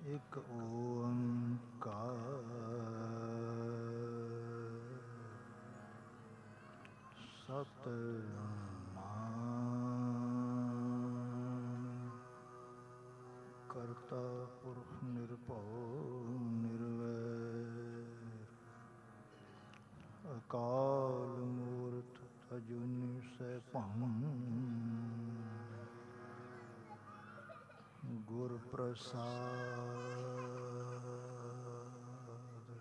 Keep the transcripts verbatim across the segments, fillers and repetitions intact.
ਇਕ ਓੰਕਾਰ ਸਤਿਨਾਮ ਕਰਤਾ ਪੁਰਖ ਨਿਰਭਉ ਨਿਰਵੈਰ ਅਕਾਲ ਮੂਰਤ ਅਜੂਨੀ ਸੈਭੰ ਗੁਰ ਪ੍ਰਸਾਦ।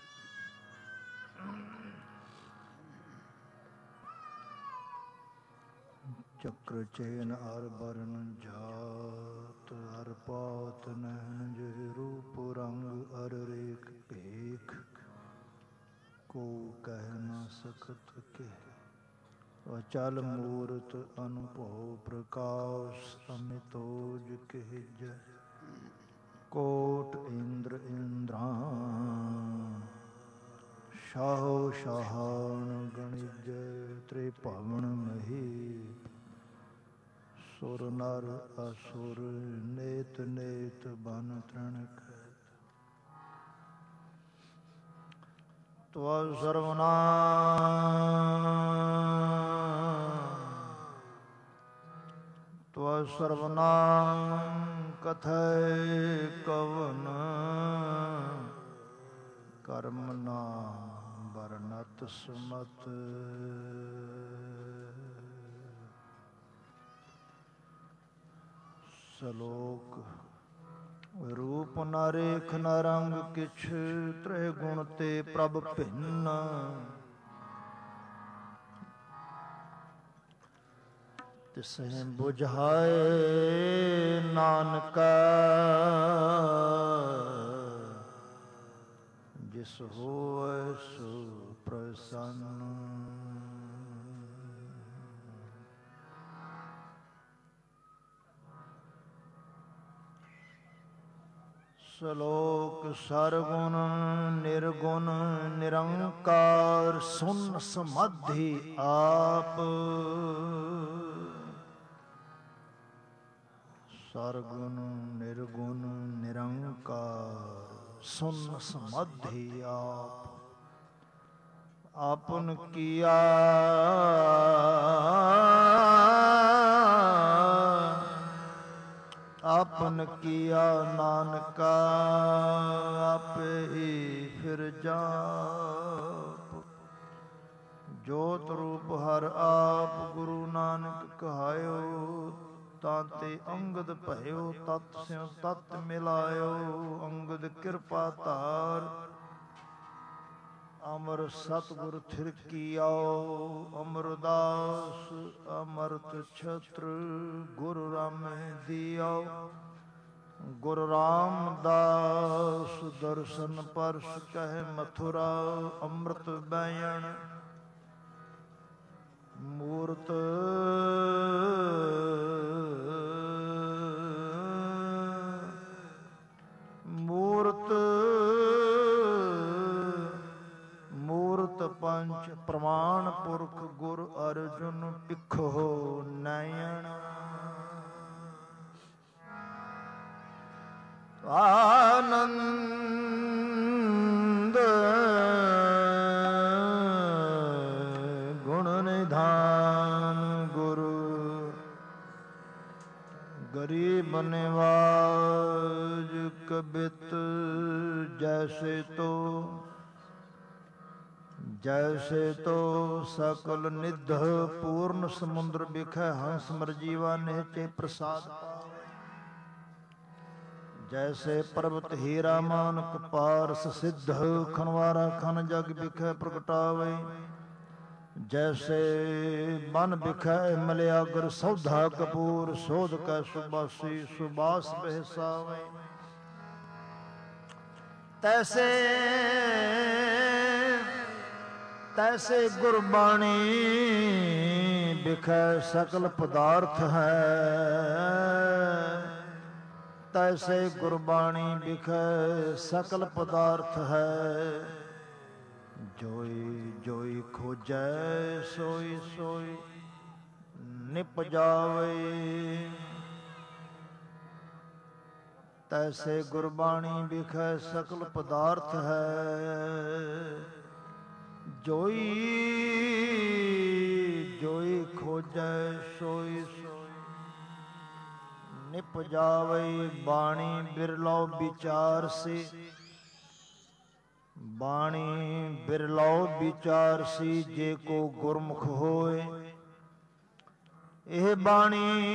ਚੱਕਰ ਚੇਨ ਅਰ ਬਰਨ ਜਾਤ ਅਰ ਪਾਤ ਨੈਣ ਜੇ ਰੂਪ ਰੰਗ ਅਰ ਰੇਖ ਭੇਖ ਕੋ ਕਹਿ ਨਾ ਸਕਤ ਕੇ ਅਚਲ ਮੂਰਤ ਅਨੁਭਉ ਪ੍ਰਕਾਸ਼ ਅਮਿਤੋਜ ਕਹਿਜੈ ਕੋਟ ਇੰਦਰ ਇੰਦਰਾ ਸ਼ਾਹੋ ਸ਼ਾਹਾਨ ਗਣਿਜੈ ਤ੍ਰਿਭਵਨ ਮਹੀ ਸੁਰ ਨਰ ਅਸੁਰ ਨੇਤ ਨੇਤ ਬਨ ਤ੍ਰਣ ਖੈਤ ਤਵ ਸਰਵਨਾਮ ਤਵ ਸਰਵਨਾਮ ਕਥੈ ਕਵਨ ਕਰਮ ਨਾਮ ਬਰਨਤ ਸੁਮਤ ਸਲੋਕ ਰੂਪ ਨ ਰੇਖ ਨ ਰੰਗ ਕਿਛ ਤ੍ਰੈ ਗੁਣ ਤੇ ਪ੍ਰਭ ਭਿੰਨ ਤਿਸਹਿ ਬੁਝਾਏ ਨਾਨਕਾ ਜਿਸ ਹੋਇ ਸੋ ਪ੍ਰਸੰਨ ਸਲੋਕ ਸਰਗੁਣ ਨਿਰਗੁਣ ਨਿਰੰਕਾਰ ਸੁਨ ਸਮਾਧੀ ਆਪ ਸਰਗੁਣ ਨਿਰਗੁਣ ਨਿਰੰਕਾਰ ਸੁਨ ਸਮਾਧੀ ਆਪ ਆਪਨ ਕੀਆ ਆਪਨ ਕੀਆ ਨਾਨਕਾ ਆਪੇ ਹੀ ਫਿਰ ਜਾਪ ਜੋਤ ਰੂਪ ਹਰ ਆਪ ਗੁਰੂ ਨਾਨਕ ਕਹਾਇਓ ਤਾਂ ਤੇ ਅੰਗਦ ਭਇਓ ਤਤ ਸਿਉ ਤਤ ਮਿਲਾਇਓ ਅੰਗਦ ਕਿਰਪਾ ਧਾਰ ਅਮਰ ਸਤਿਗੁਰ ਥਿਰਕੀਆਓ ਅਮਰਦਾਸ ਅਮਰਤ ਛਤਰ ਗੁਰੂ ਰਾਮੈ ਦਿਆਓ ਗੁਰੂ ਰਾਮਦਾਸ ਦਰਸ਼ਨ ਪਰਸ ਕਹਿ ਮਥੁਰਾ ਅੰਮ੍ਰਿਤ ਬੈਣ ਮੂਰਤ ਮੂਰਤ ਮੂਰਤ ਪੰਚ ਪ੍ਰਮਾਣ ਪੁਰਖ ਗੁਰ ਅਰਜੁਨ ਪਿੱਖੋ ਨੈਣ ਆਨੰਦ ਗੁਣ ਨਿਧਾਨ ਗੁਰੂ ਗਰੀਬ ਨਿਵਾਜ ਕਬਿਤ ਜੈਸੇ ਤੋ ਜੈਸੇ ਤੋ ਸਕਲ ਨਿਧ ਪੂਰਨ ਸਮੁੰਦਰ ਬਿਖੈ ਹੰਸ ਮਰਜੀਵਾ ਨਿਹਚੇ ਪ੍ਰਸਾਦ ਪਾਵੇ ਜੈਸੇ ਪਰਬਤ ਹੀਰਾ ਮਾਨਕ ਪਾਰਸ ਸਿੱਧ ਖਨਵਾਰਾ ਖਨ ਜਗ ਬਿਖੈ ਪ੍ਰਗਟਾਵੇ ਜੈਸੇ ਬਨ ਬਿਖੈ ਮਲਿਆਗਰ ਸੌਧਾ ਕਪੂਰ ਸੋਧ ਕੈ ਸੁਬਾਸੀ ਸੁਬਾਸ ਬਹਿਸਾਵੇ ਤੈਸੇ ਤੈਸੇ ਗੁਰਬਾਣੀ ਬਿਖੈ ਸਕਲ ਪਦਾਰਥ ਹੈ ਤੈਸੇ ਗੁਰਬਾਣੀ ਬਿਖੈ ਸਕਲ ਪਦਾਰਥ ਹੈ ਜੋਈ ਜੋਈ ਖੋਜੈ ਸੋਈ ਸੋਈ ਨਿਪ ਜਾਵੇ ਤੈਸੇ ਗੁਰਬਾਣੀ ਵਿਖੇ ਸਕਲ ਪਦਾਰਥ ਹੈ। ਜੋਈ ਜੋਈ ਖੋਜੈ ਸੋਈ ਸੋਈ, ਨਿਪਜਾਵੇ ਬਾਣੀ ਬਿਰਲੋ ਵਿਚਾਰ ਸੇ। ਬਾਣੀ ਬਿਰਲੋ ਵਿਚਾਰ ਸੀ, ਜੇ ਕੋ ਗੁਰਮੁਖ ਹੋਏ। ਇਹ ਬਾਣੀ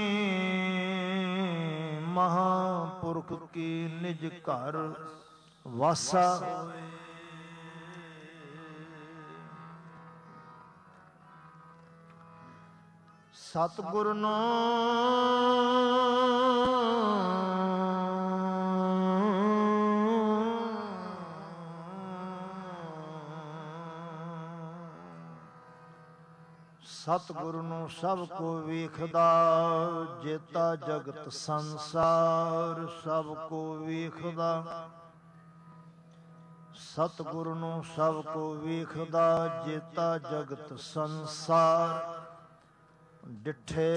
ਮਹਾਂਪੁਰਖ ਕੀ ਨਿਜ ਘਰ ਵਾਸਾ ਹੋਏ। ਸਤਿਗੁਰ ਨੂੰ ਸਤਿਗੁਰ ਨੂੰ ਸਭ ਕੋ ਵੇਖਦਾ, ਜੇਤਾ ਜਗਤ ਸੰਸਾਰ ਸਭ ਕੋ ਵੇਖਦਾ। ਸਤਿਗੁਰ ਨੂੰ ਸਭ ਕੋ ਵੇਖਦਾ, ਜੇਤਾ ਜਗਤ ਸੰਸਾਰ। ਡਿਠੇ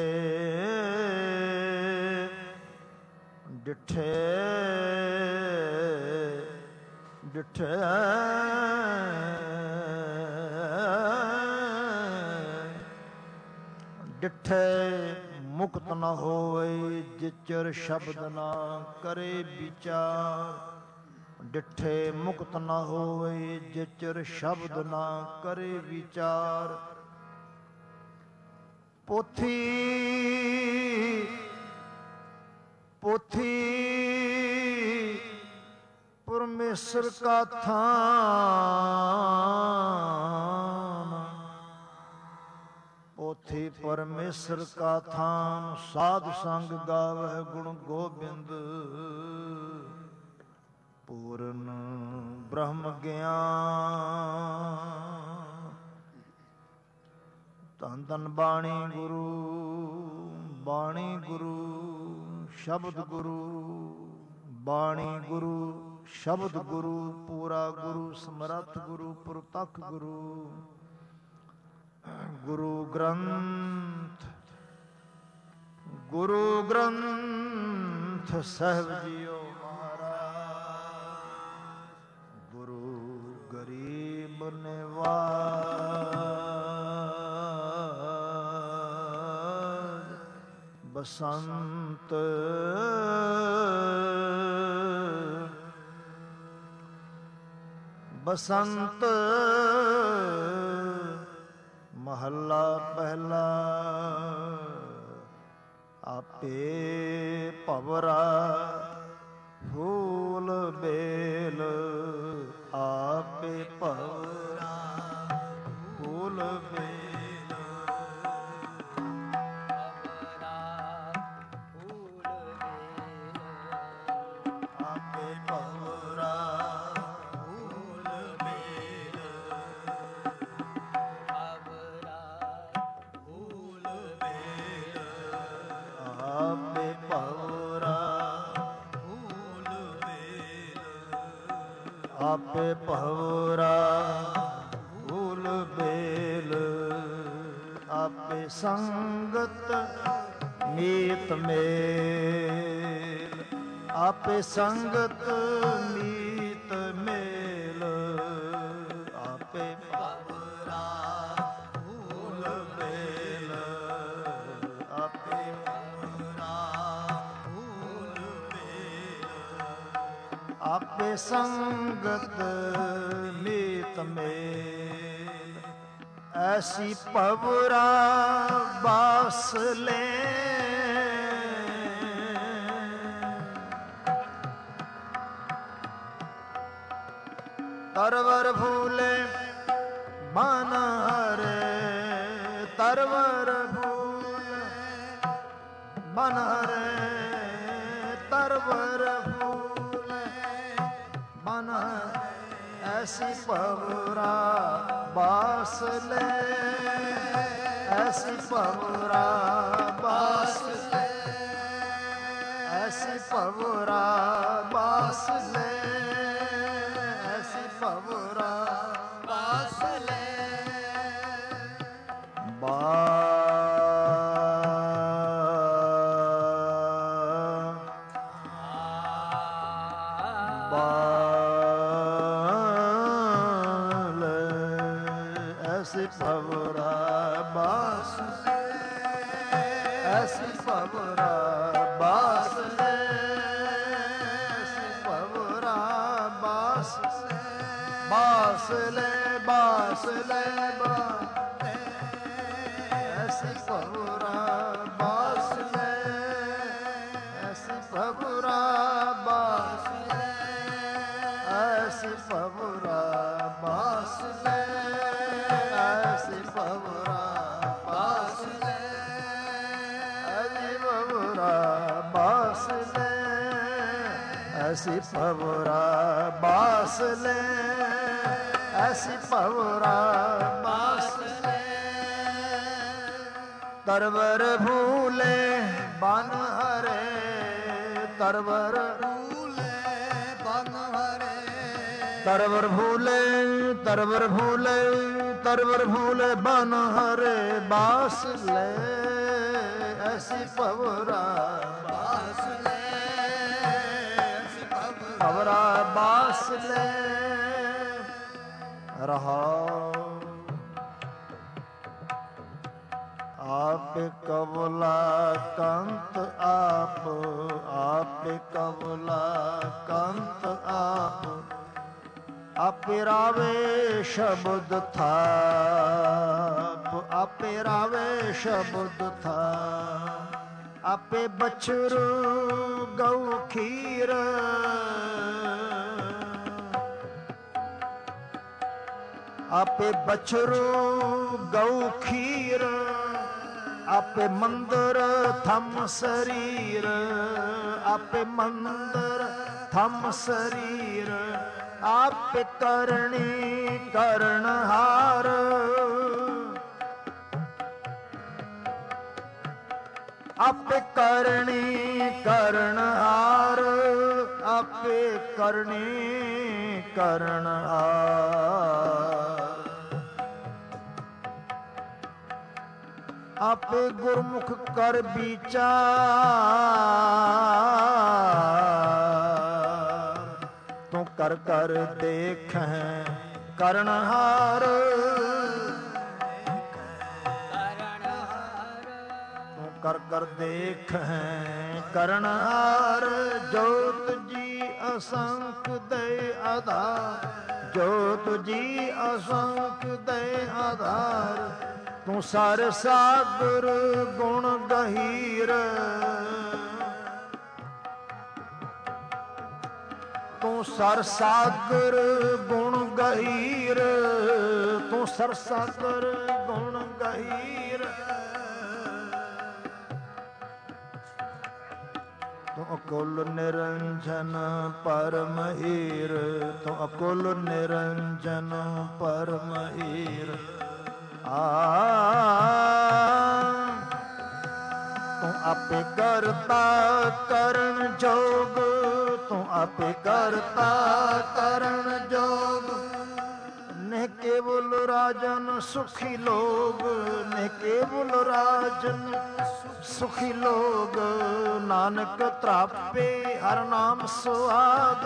ਡਿਠੇ ਡਿਠੇ ਡਿਠੇ ਮੁਕਤ ਨ ਹੋਏ, ਜਿਚਰ ਸ਼ਬਦ ਨਾ ਕਰੇ ਵਿਚਾਰ। ਡਿਠੇ ਮੁਕਤ ਨ ਹੋਏ, ਜਿਚਰ ਸ਼ਬਦ ਨਾ ਕਰੇ ਵਿਚਾਰ। ਪੋਥੀ ਪੋਥੀ ਪਰਮੇਸ਼ਰ ਕਾ ਥਾਨ। ਪੋਥੀ ਪਰਮੇਸ਼ਰ ਕਾ ਥਾਨ, ਸਾਧ ਸੰਗ ਗਾਵਹਿ ਗੁਣ ਗੋਬਿੰਦ। ਪੂਰਨ ਬ੍ਰਹਮ ਗਿਆਨ, ਧੰਨ ਧੰਨ ਬਾਣੀ ਗੁਰੂ। ਬਾਣੀ ਗੁਰੂ ਸ਼ਬਦ ਗੁਰੂ, ਬਾਣੀ ਗੁਰੂ ਸ਼ਬਦ ਗੁਰੂ। ਪੂਰਾ ਗੁਰੂ ਸਮਰੱਥ ਗੁਰੂ, ਪ੍ਰਤੱਖ ਗੁਰੂ। ਗੁਰੂ ਗ੍ਰੰਥ ਗੁਰੂ ਗ੍ਰੰਥ ਸਾਹਿਬ ਜੀਓ ਮਹਾਰਾਜ। ਗੁਰੂ ਗਰੀਬ ਨਿਵਾਜ, ਬਸੰਤ ਬਸੰਤ ਮਹੱਲਾ ਪਹਿਲਾ। ਆਪੇ ਭਵਰਾ ਫੂਲ ਬੇਲ, ਆਪੇ ਭਵਰਾ ਫੂਲ ਬੇਲ। ਆਪੇ ਭਵਰਾ ਫੂਲ ਬੇਲ, ਆਪੇ ਭਵਰਾ ਫੂਲ ਬੇਲ। ਆਪੇ ਭਵਰਾ ਫੂਲ ਬੇਲ। ਆਪੇ ਸੰਗਤ ਮੀਤ ਮੇਲ, ਆਪੇ ਸੰਗਤ ਮੀਤ ਮੇਲ। ਆਪੇ ਭਵਰਾ ਫੂਲ ਬੇਲ, ਆਪੇ ਭਵਰਾ ਫੂਲ ਬੇਲ। ਆਪੇ ਸੰਗਤ ਮੀਤ ਮੇਲ। ਐਸੀ ਭਵਰਾ ਬਾਸ ਲੈ, ਤਰਵਰ ਫੂਲੇ ਮਨ ਹਰੇ। ਤਰਵਰ ਫੂਲੇ ਮਨ ਹਰੇ, ਤਰਵਰ ਫੂਲੇ ਮਨ ਹਰੇ। ਐਸੀ ਭਵਰਾ ਬਾਸ ਲੈ, ਐਸੀ ਭਵਰਾ ਬਾਸ ਲੈ। ਐਸੀ ਭਵਰਾ ਬਾਸ ਲੈ, ਐਸੀ ਭਵਰਾ ਬਾਸ ਲੈ। ਬਾ ਬਾਲ ਐਸੀ ਭਵਰਾ ਬਾਸ ਐਸੀ ਭਵਰਾ ਬਾਸ ਐਸੀ ਭਵਰਾ ਬਾਸ ਬਾਸ ਲੈ ਬਾਸ ਲੈ ਐਸੀ ਭਵਰਾ ਬਾਸ ਲੈ ਐਸੀ ਭਵਰਾ ਬਾਸ ਐਸੀ ਭਵਰਾ ਬਾਸ ਲੈ ਐਸੀ ਭਵਰਾ ਬਾਸ ਲੈ ਐਸੀ ਭਵਰਾ ਬਾਸ ਲੈ ਐਸੀ ਭਵਰਾ ਬਾਸ ਲੈ ਐਸੀ ਭਵਰਾ ਬਾਸ ਲੈ ਤਰਵਰ ਭੂਲੇ ਬਨ ਹਰੇ ਤਰਵਰ ਤਰਵਰ ਭੂਲੇ ਤਰਵਰ ਭੂਲੇ ਤਰਵਰ ਭੂਲੇ ਬਨ ਹਰੇ ਬਾਸ ਲੈ ਐਸੀ ਭਵਰਾ ਬਾਸ ਲੈ ਐਸੀ ਭਵਰਾ ਬਾਸ ਲੈ ਰਹਾ ਆਪ ਕਵਲਾ ਕੰਤ ਆਪ ਆਪ ਕਵਲਾ ਕੰਤ ਆਪ ਆਪੇ ਰਾਵੇ ਸ਼ਬਦ ਥਾਪ ਆਪੇ ਰਾਵੇ ਸ਼ਬਦ ਥਾਪ ਆਪੇ ਬਛਰੂ ਗਊ ਖੀਰ ਆਪੇ ਬਛਰੂ ਗਊ ਖੀਰ ਆਪੇ ਮੰਦਰ ਥਮ ਸਰੀਰ ਆਪੇ ਮੰਦਰ ਥਮ ਸਰੀਰ ਆਪੇ ਕਰਨੀ ਕਰਨਹਾਰ ਆਪੇ ਕਰਨੀ ਕਰਨਹਾਰ ਆਪੇ ਕਰਨੀ ਕਰਨਹਾਰ ਆਪੇ ਗੁਰਮੁਖ ਕਰ ਵਿਚਾਰ ਤੂੰ ਕਰ ਕਰ ਦੇਖੈ ਕਰਨਹਾਰ ਤੂੰ ਕਰ ਕਰ ਦੇਖੈ ਕਰਨਹਾਰ ਜੋਤ ਜੀ ਅਸੰਖ ਦੇ ਆਧਾਰ ਜੋਤ ਜੀ ਅਸੰਖ ਦੇ ਆਧਾਰ ਤੂੰ ਸਰ ਸਾਗਰ ਗੁਣ ਗਹੀਰ ਤੂੰ ਸਰ ਸਾਗਰ ਗੁਣ ਗਹੀਰ ਤੂੰ ਸਰ ਸਾਗਰ ਗੁਣ ਗਹੀਰ ਤੂੰ ਅਕੁਲ ਨਿਰੰਜਨ ਪਰਮ ਹੀਰ ਤੂੰ ਅਕੁਲ ਨਿਰੰਜਨ ਪਰਮ ਹੀਰ ਆ ਤੂੰ ਆਪੇ ਕਰਤਾ ਕਰਨ ਜੋਗ ਤੂੰ ਆਪੇ ਕਰਤਾ ਕਰਨ ਜੋਗ ਨੇ ਕੇਵਲ ਰਾਜਨ ਸੁਖੀ ਲੋਗ ਨੇ ਕੇਵਲ ਰਾਜਨ ਸੁਖੀ ਲੋਗ ਨਾਨਕ ਤਰਾਪੇ ਹਰ ਨਾਮ ਸੁਆਦ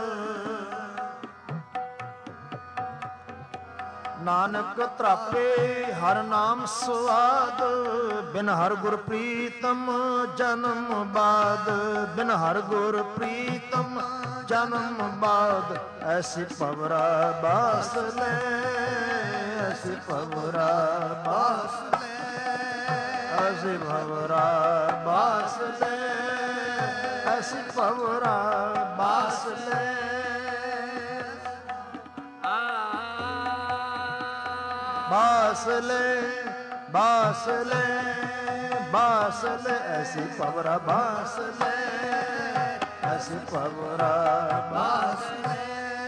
ਨਾਨਕ ਤਰਾਪੇ ਹਰ ਨਾਮ ਸੁਆਦ ਬਿਨ ਹਰ ਗੁਰ ਪ੍ਰੀਤਮ ਜਨਮ ਬਾਦ ਬਿਨ ਹਰ ਗੁਰ ਪ੍ਰੀਤਮ ਜਨਮ ਬਾਦ ਐਸੀ ਭਵਰਾ ਬਾਸ ਲੈ ਐਸੀ ਭਵਰਾ ਬਾਸ ਲੈ ਐਸੀ ਭਵਰਾ ਬਾਸ ਲੈ ਐਸੀ ਭਵਰਾ ਬਾਸ ਲੈ बास ले बास ले बास ले ऐसी पवरा बास ले ऐसी पवरा बास ले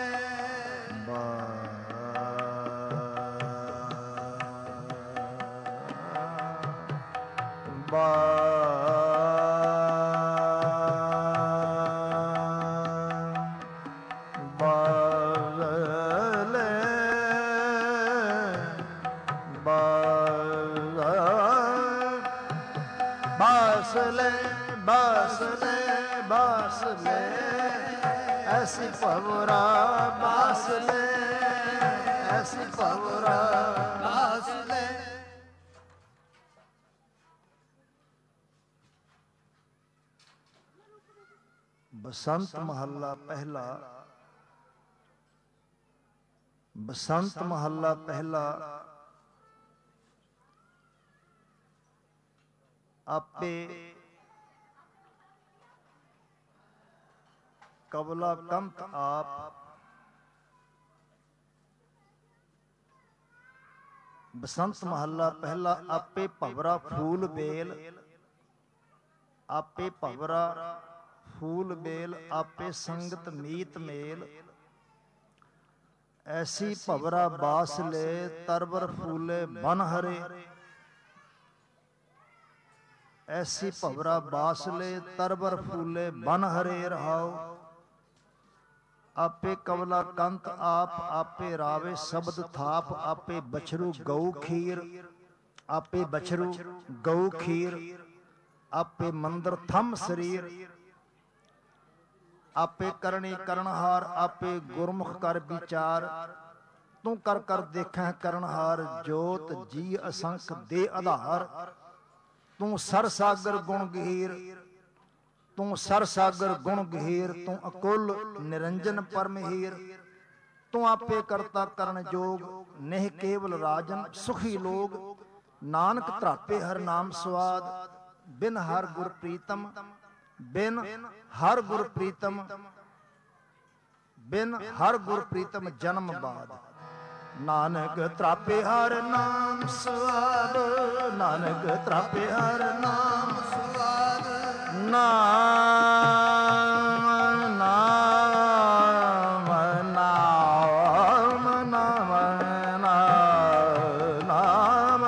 बा ਐਸੀ ਭਵਰਾ ਬਾਸ ਲੈ, ਐਸੀ ਭਵਰਾ ਬਾਸ ਲੈ। ਬਸੰਤ ਮਹੱਲਾ ਪਹਿਲਾ। ਬਸੰਤ ਮਹੱਲਾ ਪਹਿਲਾ। ਆਪੇ ਕਬਲਾ ਕੰਤ ਆਪ। ਬਸੰਤ ਮਹੱਲਾ ਪਹਿਲਾ। ਆਪੇ ਭਵਰਾ ਫੂਲ ਬੇਲ, ਆਪੇ ਭਵਰਾ ਫੂਲ ਬੇਲ, ਆਪੇ ਸੰਗਤ ਮੀਤ ਮੇਲ। ਐਸੀ ਭਵਰਾ ਬਾਸ ਲੈ, ਤਰਵਰ ਫੂਲੇ ਬਨ ਹਰੇ। ਐਸੀ ਭਵਰਾ ਬਾਸ ਲੈ, ਤਰਵਰ ਫੂਲੇ ਬਨ ਹਰੇ ਰਹਾਉ। ਆਪੇ ਕਵਲਾ ਕੰਤ ਆਪ, ਆਪੇ ਰਾਵੇ ਸ਼ਬਦ ਥਾਪ। ਆਪੇ ਬਛਰੂ ਗਊ ਖੀਰ, ਆਪੇ ਬਛਰੂ ਗਊ ਖੀਰ। ਆਪੇ ਮੰਦਰ ਥੰਮ ਸਰੀਰ, ਆਪੇ ਕਰਨੀ ਕਰਨਹਾਰ। ਆਪੇ ਗੁਰਮੁਖ ਕਰ ਵਿਚਾਰ, ਤੂੰ ਕਰ ਕਰ ਦੇਖੈ ਕਰਨਹਾਰ। ਜੋਤ ਜੀ ਅਸੰਖ ਦੇ ਆਧਾਰ, ਤੂੰ ਸਰ ਸਾਗਰ ਗੁਣ ਗਹੀਰ। ਤੂੰ ਸਰ ਸਾਗਰ ਗੁਣ ਗਹੀਰ, ਤੂੰ ਅਕੁਲ ਨਿਰੰਜਨ ਪਰਮਹੀਰ। ਤੂੰ ਆਪੇ ਕਰਤਾ ਕਰਨ ਜੋਗ, ਨਹਿ ਕੇਵਲ ਰਾਜਨ ਸੁਖੀ ਲੋਗ। ਨਾਨਕ ਧਰਾਪੇ ਹਰ ਨਾਮ ਸਵਾਦ, ਬਿਨ ਹਰ ਗੁਰ ਪ੍ਰੀਤਮ। ਬਿਨ ਹਰ ਗੁਰ ਪ੍ਰੀਤਮ, ਬਿਨ ਹਰ ਗੁਰ ਪ੍ਰੀਤਮ ਜਨਮ ਬਾਦ। ਨਾਨਕ ਧਰਾਪੇ ਹਰ ਨਾਮ ਸਵਾਦ, ਨਾਨਕ ਧਰਾਪੇ ਹਰ ਨਾਮ ਸਵਾਦ। ਨਾਮ ਨਾਮ ਨਾਮ ਨਾਮ ਨਾਮ ਨਾਮ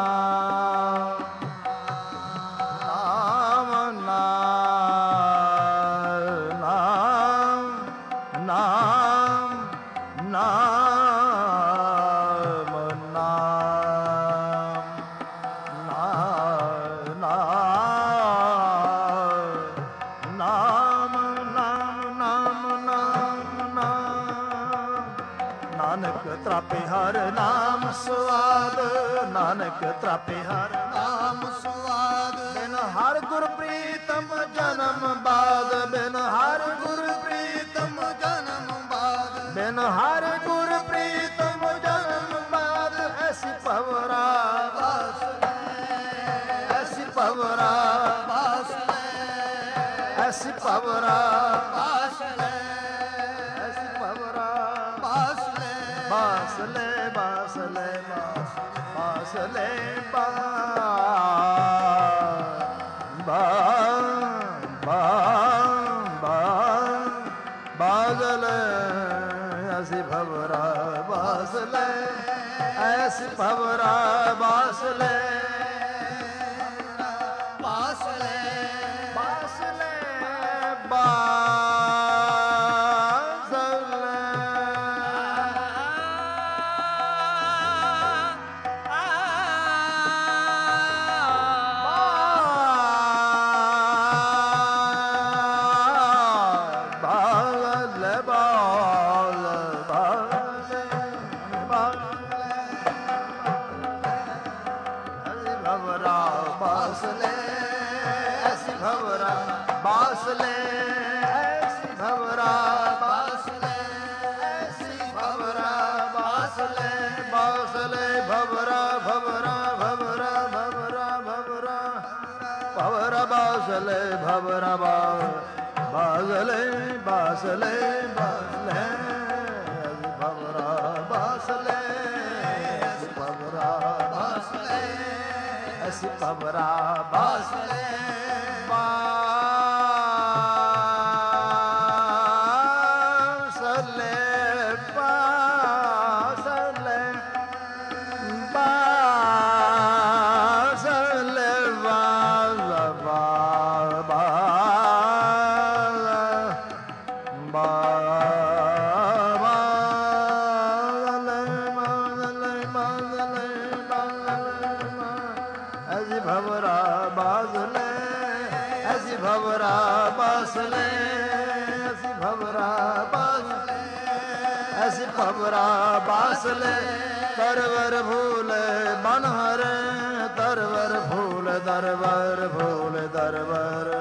ਤਰਾਪੇ ਹਰ ਨਾਮ ਸਵਾਦ, ਨਾਨਕ ਤਰਾਪੇ ਹਰ ਨਾਮ ਸਵਾਦ। ਬਿਨ ਹਰ ਗੁਰ ਪ੍ਰੀਤਮ ਜਨਮ ਬਾਦ, ਬਿਨ ਹਰ ਗੁਰ ਪ੍ਰੀਤਮ ਜਨਮ ਬਾਦ। ਬਿਨ ਹਰ ਗੁਰ ਪ੍ਰੀਤਮ ਜਨਮ ਬਾਦ। ਐਸੀ ਭਵਰਾ ਬਾਸ ਲੈ, ਐਸੀ ਭਵਰਾ ਬਾਸ ਲੈ, ਐਸੀ ਭਵਰਾ ਬਾਸ ਲੈ, ਐਸੀ ਭਵਰਾ ਬਾਸ ਲੈ। ਬਾਸ ਲੈ, ਬਾਸ ਲੈ, ਬਾਸ ਬਾਸ ਲੈ, ਬਾ ਬਾ ਬਾ ਬਾ ਬਾਸ ਲੈ। ਐਸੀ ਭਵਰਾ ਬਾਸ ਲੈ, ਐਸੀ ਭਵਰਾ ਬਾਸ ਲੈ, ਬਾਸ ਲੈ, ਬਾਸ ਲੈ, ਬਾ ਬਾਸਲੇ ਭਵਰਾ ਬਾਸਲੇ ਬਾਸਲੇ ਬਾਸਲੇ ਭਵਰਾ ਬਾਸਲੇ ਭਵਰਾ ਬਾਸਲੇ ਅਸੀਂ ਭਵਰਾ ਬਾਸਲੇ ਬਾਸਲੇ ਬਾਸਲੇ ਭਵਰਾ ਬਾਸਲੇ ਅਸੀਂ ਭਵਰਾ भवरा बासले तरवर भूल बन हरे तरवर भूल दरवर भूल दरवर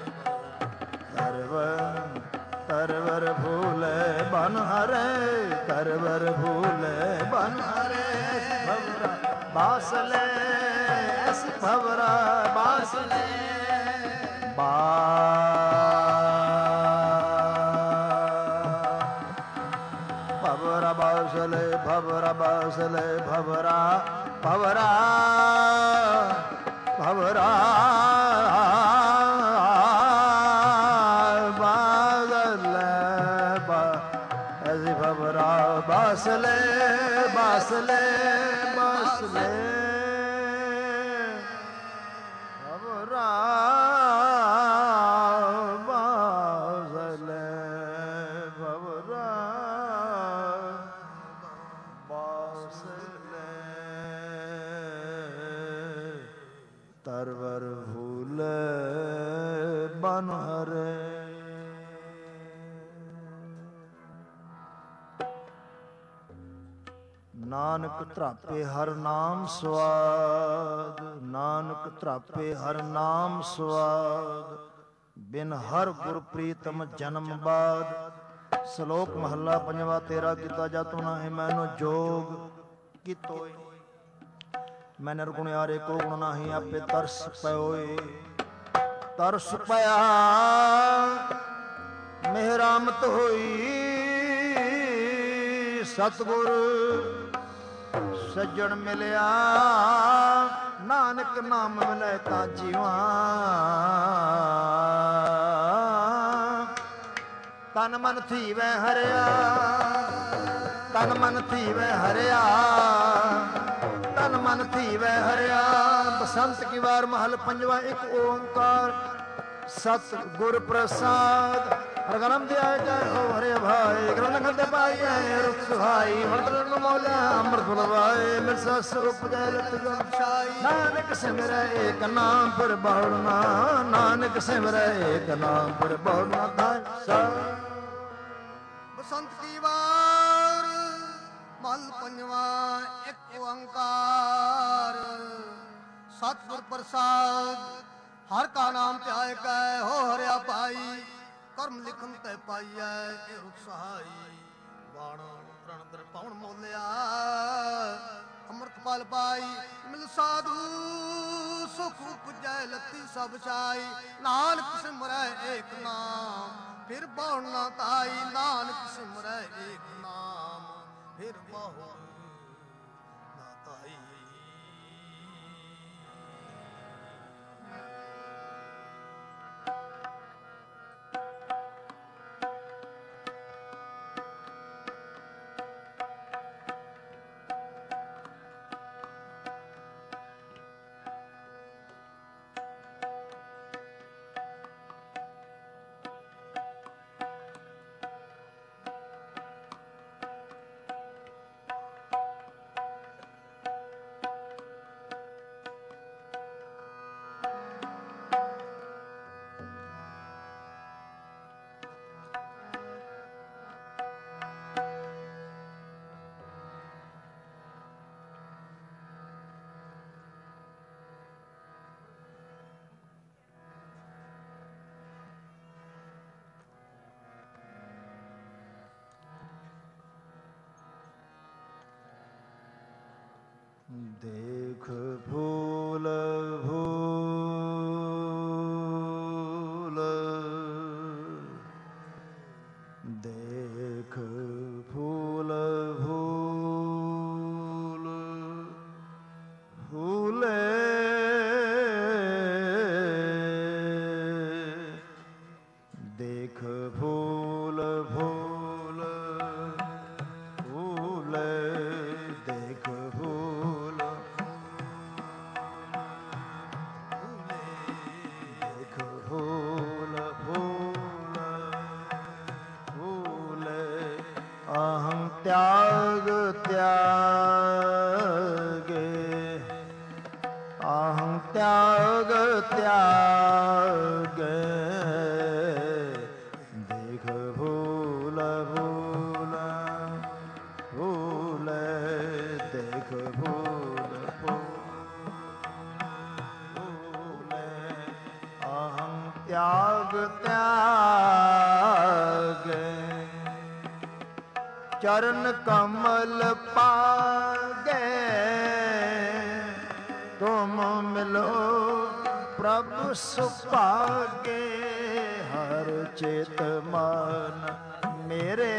तरवर तरवर भूल बन हरे तरवर भूल बन हरे भवरा बासले ऐसी भवरा बासले बा भवरा बासले भवरा बासले भवरा भवरा भवरा बासले ऐसी भवरा बासले बासले बासले भवरा बासले भवरा बासले तरवर भूल बन हरे नानक ਧਰਾਪੇ हर नाम स्वाद नानक ਧਰਾਪੇ हर नाम स्वाद बिन हर गुर प्रीतम जन्म बाद ਸ਼ਲੋਕ ਮਹੱਲਾ ਪੰਜਵਾ ਤੇਰਾ ਕੀਤਾ ਜਾਤੁ ਨਾਹਿ ਮੈਨੋ ਜੋਗ ਕੀਤੋਇ ਮੈਂ ਨਿਰਗੁਣ ਯਾਰੇ ਕੋ ਗੁਣ ਨਾਹੀ ਆਪੇ ਤਰਸ ਪਇਓਏ ਤਰਸ ਪਿਆ ਮਿਹਰਾਮਤ ਹੋਈ ਸਤਿਗੁਰ ਸੱਜਣ ਮਿਲਿਆ ਨਾਨਕ ਨਾਮ ਮਿਲੇ ਤਾਂ ਜੀਵਾਂ ਤਨ ਮਨ ਥੀਵੈ ਹਰਿਆ ਤਨ ਮਨ ਥੀਵੈ ਹਰਿਆ ਤਨ ਮਨ ਥੀਵੈ ਹਰਿਆ ਬਸੰਤ ਕੀ ਵਾਰ ਮਹਲ ਪੰਜਵਾ ਇੱਕ ਓੰਕਾਰ ਸਤ ਗੁਰ ਪ੍ਰਸਾਦ ਹਰਗਰਮ ਦੇ ਆਏ ਜੈ ਹੋ ਹਰੇ ਭਾਈ ਗ੍ਰੰਥ ਖੰਦੇ ਪਾਈ ਹੈ ਰੁਖ ਸੁਹਾਈ ਮੰਤਰ ਨੂੰ ਮੌਲਿਆ ਅੰਮ੍ਰਿਤ ਬੁਲਵਾਏ ਮਿਲ ਸਸ ਉਪਜੈ ਲਤ ਗੰਛਾਈ ਨਾਨਕ ਸਿਮਰੈ ਏਕ ਨਾਮ ਪਰ ਬਹੁੜਨਾ ਨਾਨਕ ਸਿਮਰੈ ਏਕ ਨਾਮ ਪਰ ਬਹੁੜਨਾ ਧਾਇ ਸਾ ਬਸੰਤ ਕੀ ਵਾਰ ਮਹਲ ਪੰਜਵਾ ਇੱਕ ਓੰਕਾਰ ਸਤਿਗੁਰ ਪ੍ਰਸਾਦ ਹਰ ਕਾ ਨਾਮ ਧਿਆਇ ਕੈ ਹੋ ਹਰਿਆ ਭਾਈ ਕਰਮ ਲਿਖਨ ਤੈ ਪਾਈਐ ਇਹ ਰੁਖ ਸਹਾਈ ਬਾਣ ਪ੍ਰਣ ਦਰ ਪਾਉਣ ਮੋਲਿਆ ਅੰਮ੍ਰਿਤ ਪਾਲ ਪਾਈ ਮਿਲ ਸਾਧੂ ਸੁਖ ਉਪਜੈ ਲੱਤੀ ਸਭ ਛਾਈ ਨਾਨਕ ਸਿਮਰੈ ਏਕ ਨਾਮ ਫਿਰ ਬਹੁ ਨਾ ਤਾਈ ਨਾਨਕ ਸਿਮਰੈ ਏਕ ਨਾਮ ਫਿਰ ਬਹੁ ਨਾ ਤਾਈ देख भूल भूल देख भूल भूल भूले देख भूल भूल भूले देख भूल भूल भूल भूले अहं त्याग त्यागे अहं त्याग त्यागे देख भूल भूल त्यागे चरण कमल पागे तुम मिलो प्रभु सुभागे हर चेत मन मेरे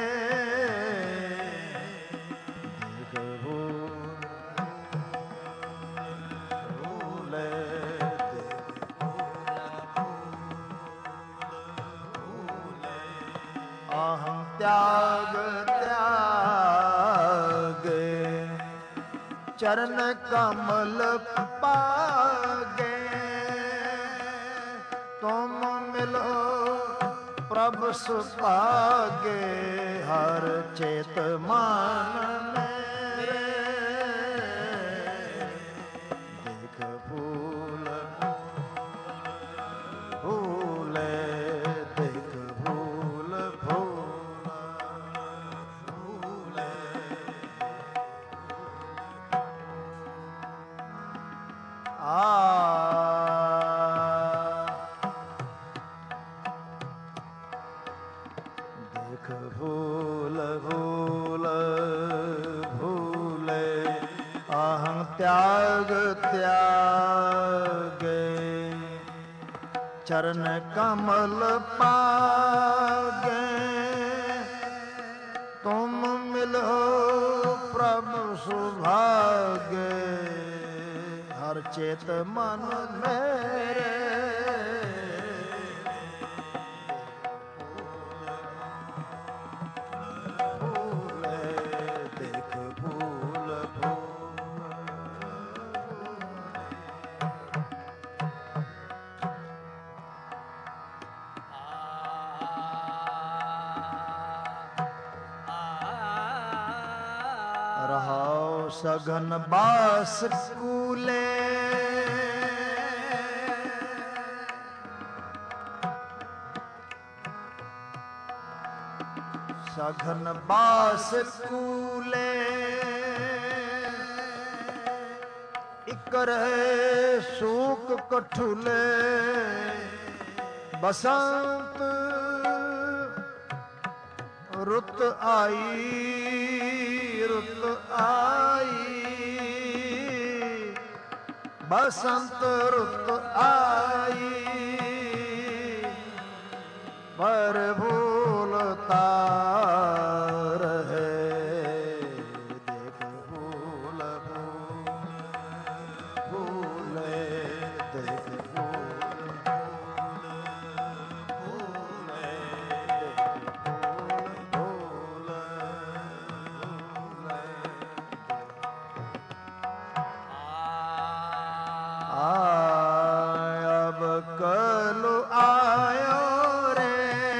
त्याग त्यागे चरण कमल पागे तुम मिलो प्रभु सुभागे हर चेत मन मेरे देख फूल फूले देख भूल भूल भूले अहं त्याग त्यागे चरण कमल पागे तुम मिलो प्रभु सुभागे हर चेत मन मेरे रहाओ सघन बास कूले सघन बास कूले इक रहे सूक कठुले बसंत रुत आई रुत आई बसंत रुत आई पर भूलता रहे देख भूल भूले देख अब कल आयो रे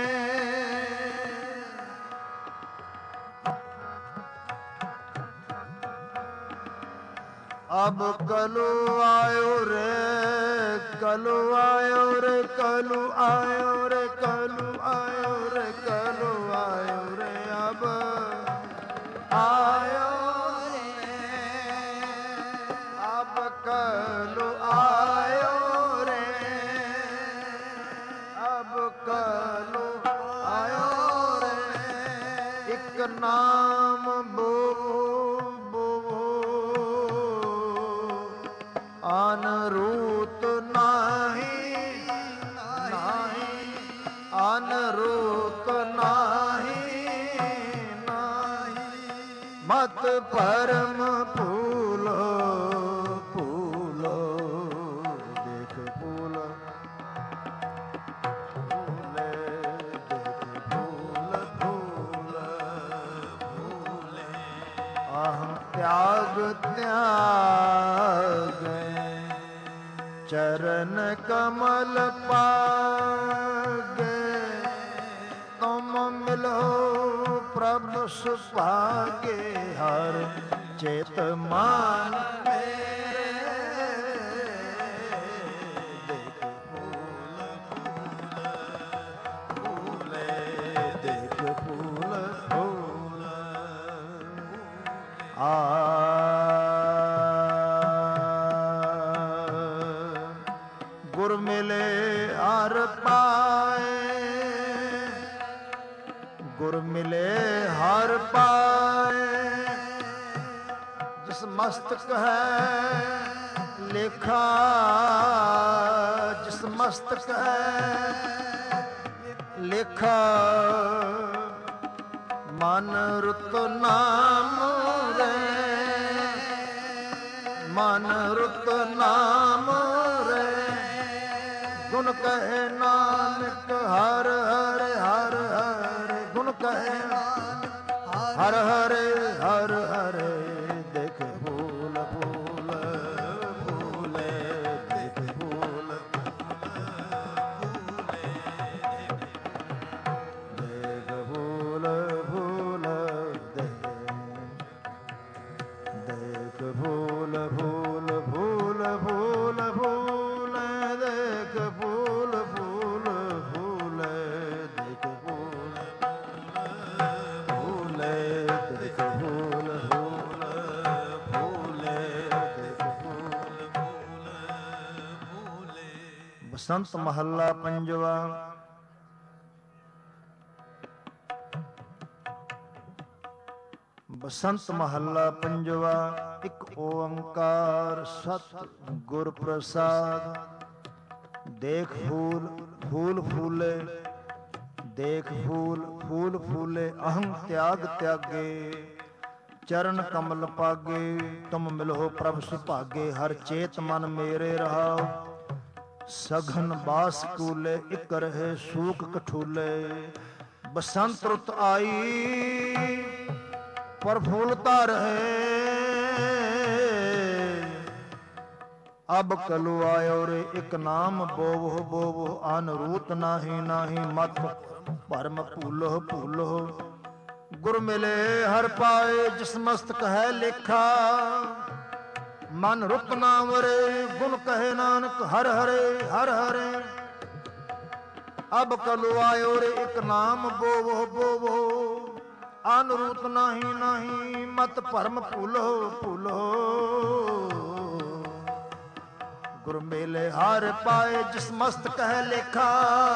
अब कलु आयो रे कलु आयो रे कलु आयो रे कलु आयो रे कलु आयो रे अब आयो रे अब कलु आयो रे अब कलु आयो रे एक नाम बो अनरूत नाही नाही अनरूत नाही नाही मत परम फूलो फूलो देख फूल फूले देख फूल फूल फूले अहं त्याग त्याग चरण कमल पागे तुम मिलो प्रभु सुभागे हर चेत मान देख फूल फूले देख फूल फूल आ गुर मिले हर पाए ਗੁਰ ਮਿਲੇ ਹਰ ਪਾਏ ਜਿਸ ਮਸਤਕ ਹੈ ਲੇਖਾ, ਜਿਸ ਮਸਤਕ ਹੈ ਲੇਖਾ, ਮਨ ਰੁਤ ਨਾਮ ਰੇ, ਮਨ ਰੁਤ ਨਾਮ ਰੇ, ਗੁਣ ਕਹੇ ਨਾਨਕ ਹਰ ਹਰ ਹਰ ਹਰ, ਗੁਣ ਕਹੇ ਹਰ ਹਰ ਹਰ ਹਰ, ਦੇਖ ਫੂਲ ਫੂਲ ਫੂਲੇ, ਦੇਖ ਫੂਲ ਦੇਖ ਫੂਲ ਫੂਲ ਦੇਖ, ਦੇਖ ਫੂਲ ਫੂਲ ਫੂਲ ਫੂਲ ਫੂਲ, ਦੇਖ ਫੂਲ ਫੂਲ ਫੂਲ, ਦੇਖ ਫੂਲ ਫੂਲੇ, ਦੇਖ ਫੂਲ ਫੂਲ ਫੂਲੇ, ਦੇਖ ਫੂਲ ਫੂਲੇ। ਬਸੰਤ ਮਹੱਲਾ ਪੰਜਵਾ। ਬਸੰਤ ਮਹੱਲਾ ਪੰਜਵਾ। ਇੱਕ ਓੰਕਾਰ ਸਤ ਗੁਰ ਪ੍ਰਸਾਦ। ਦੇਖ ਫੂਲ ਫੂਲ ਫੂਲੇ, ਦੇਖ ਫੂਲ ਫੂਲ ਫੂਲੇ, ਅਹੰ ਤਿਆਗ ਤਿਆਗੇ, ਚਰਨ ਕਮਲ ਪਾਗੇ, ਤੁਮ ਮਿਲੋ ਪ੍ਰਭ ਸੁਭਾਗੇ, ਹਰ ਚੇਤ ਮਨ ਮੇਰੇ ਰਹਾਓ, ਸਘਨ ਬਾਸ ਕੂਲੇ, ਇਕ ਰਹੇ ਸੂਕ ਕਠੂਲੇ। ਬਸੰਤ ਰੁੱਤ ਆਈ ਪ੍ਰਫੁੱਲਤਾ ਰਹੇ, ਅਬ ਕਲੂ ਆਇਓ ਰੇ, ਇਕ ਨਾਮ ਬੋਵੋ ਬੋਵੋ, ਅਨਰੂਤ ਨਾਹੀ ਨਾਹੀ, ਮਤ ਭਰਮ ਭੂਲੋ ਭੂਲੋ। ਗੁਰ ਮਿਲੇ ਹਰ ਪਾਏ ਜਿਸ ਮਸਤਕ ਹੈ ਲੇਖਾ, ਮਨ ਰੁਤ ਨਾਮ ਰੇ, ਗੁਣ ਕਹੇ ਨਾਨਕ ਹਰ ਹਰੇ ਹਰ ਹਰੇ। ਅਬ ਕਲੂ ਆਇਓ ਰੇ, ਇਕ ਨਾਮ ਬੋਵੋ ਬੋਵੋ, ਅਨਰੂਤ ਨਾਹੀ ਨਾਹੀ, ਮਤ ਭਰਮ ਭੂਲੋ ਭੂਲੋ। ਗੁਰ ਮੇਲੇ ਹਰ ਪਾਏ ਜਿਸ ਮਸਤਕ ਹੈ ਲੇਖਾ,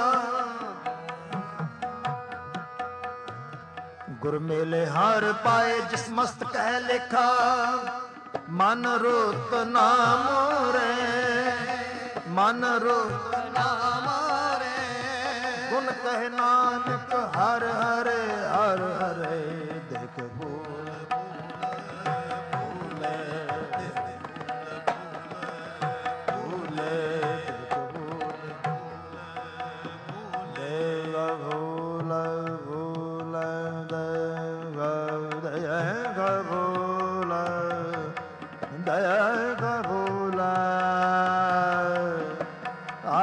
ਗੁਰ ਮੇਲੇ ਹਰ ਪਾਏ ਜਿਸ ਮਸਤਕ ਹੈ ਲੇਖਾ, ਮਨ ਰੁਤ ਨਾਮ ਰੇ, ਮਨ ਰੁਤ ਨਾਮ ਰੇ, ਗੁਣ ਕਹਿ ਨਾਨਕ ਹਰ ਹਰੇ ਹਰ ਹਰੇ। ਦੇਖ ਫੂਲ ਫੂਲੇ, ਫੂਲੇ, ਦੇਖ ਫੂਲ ਦੇਖ ਫੂਲ ਫੂਲ, ਦੇਖ ਦੇਖ ਫੂਲ ਦੇਖ ਫੂਲ। ਆ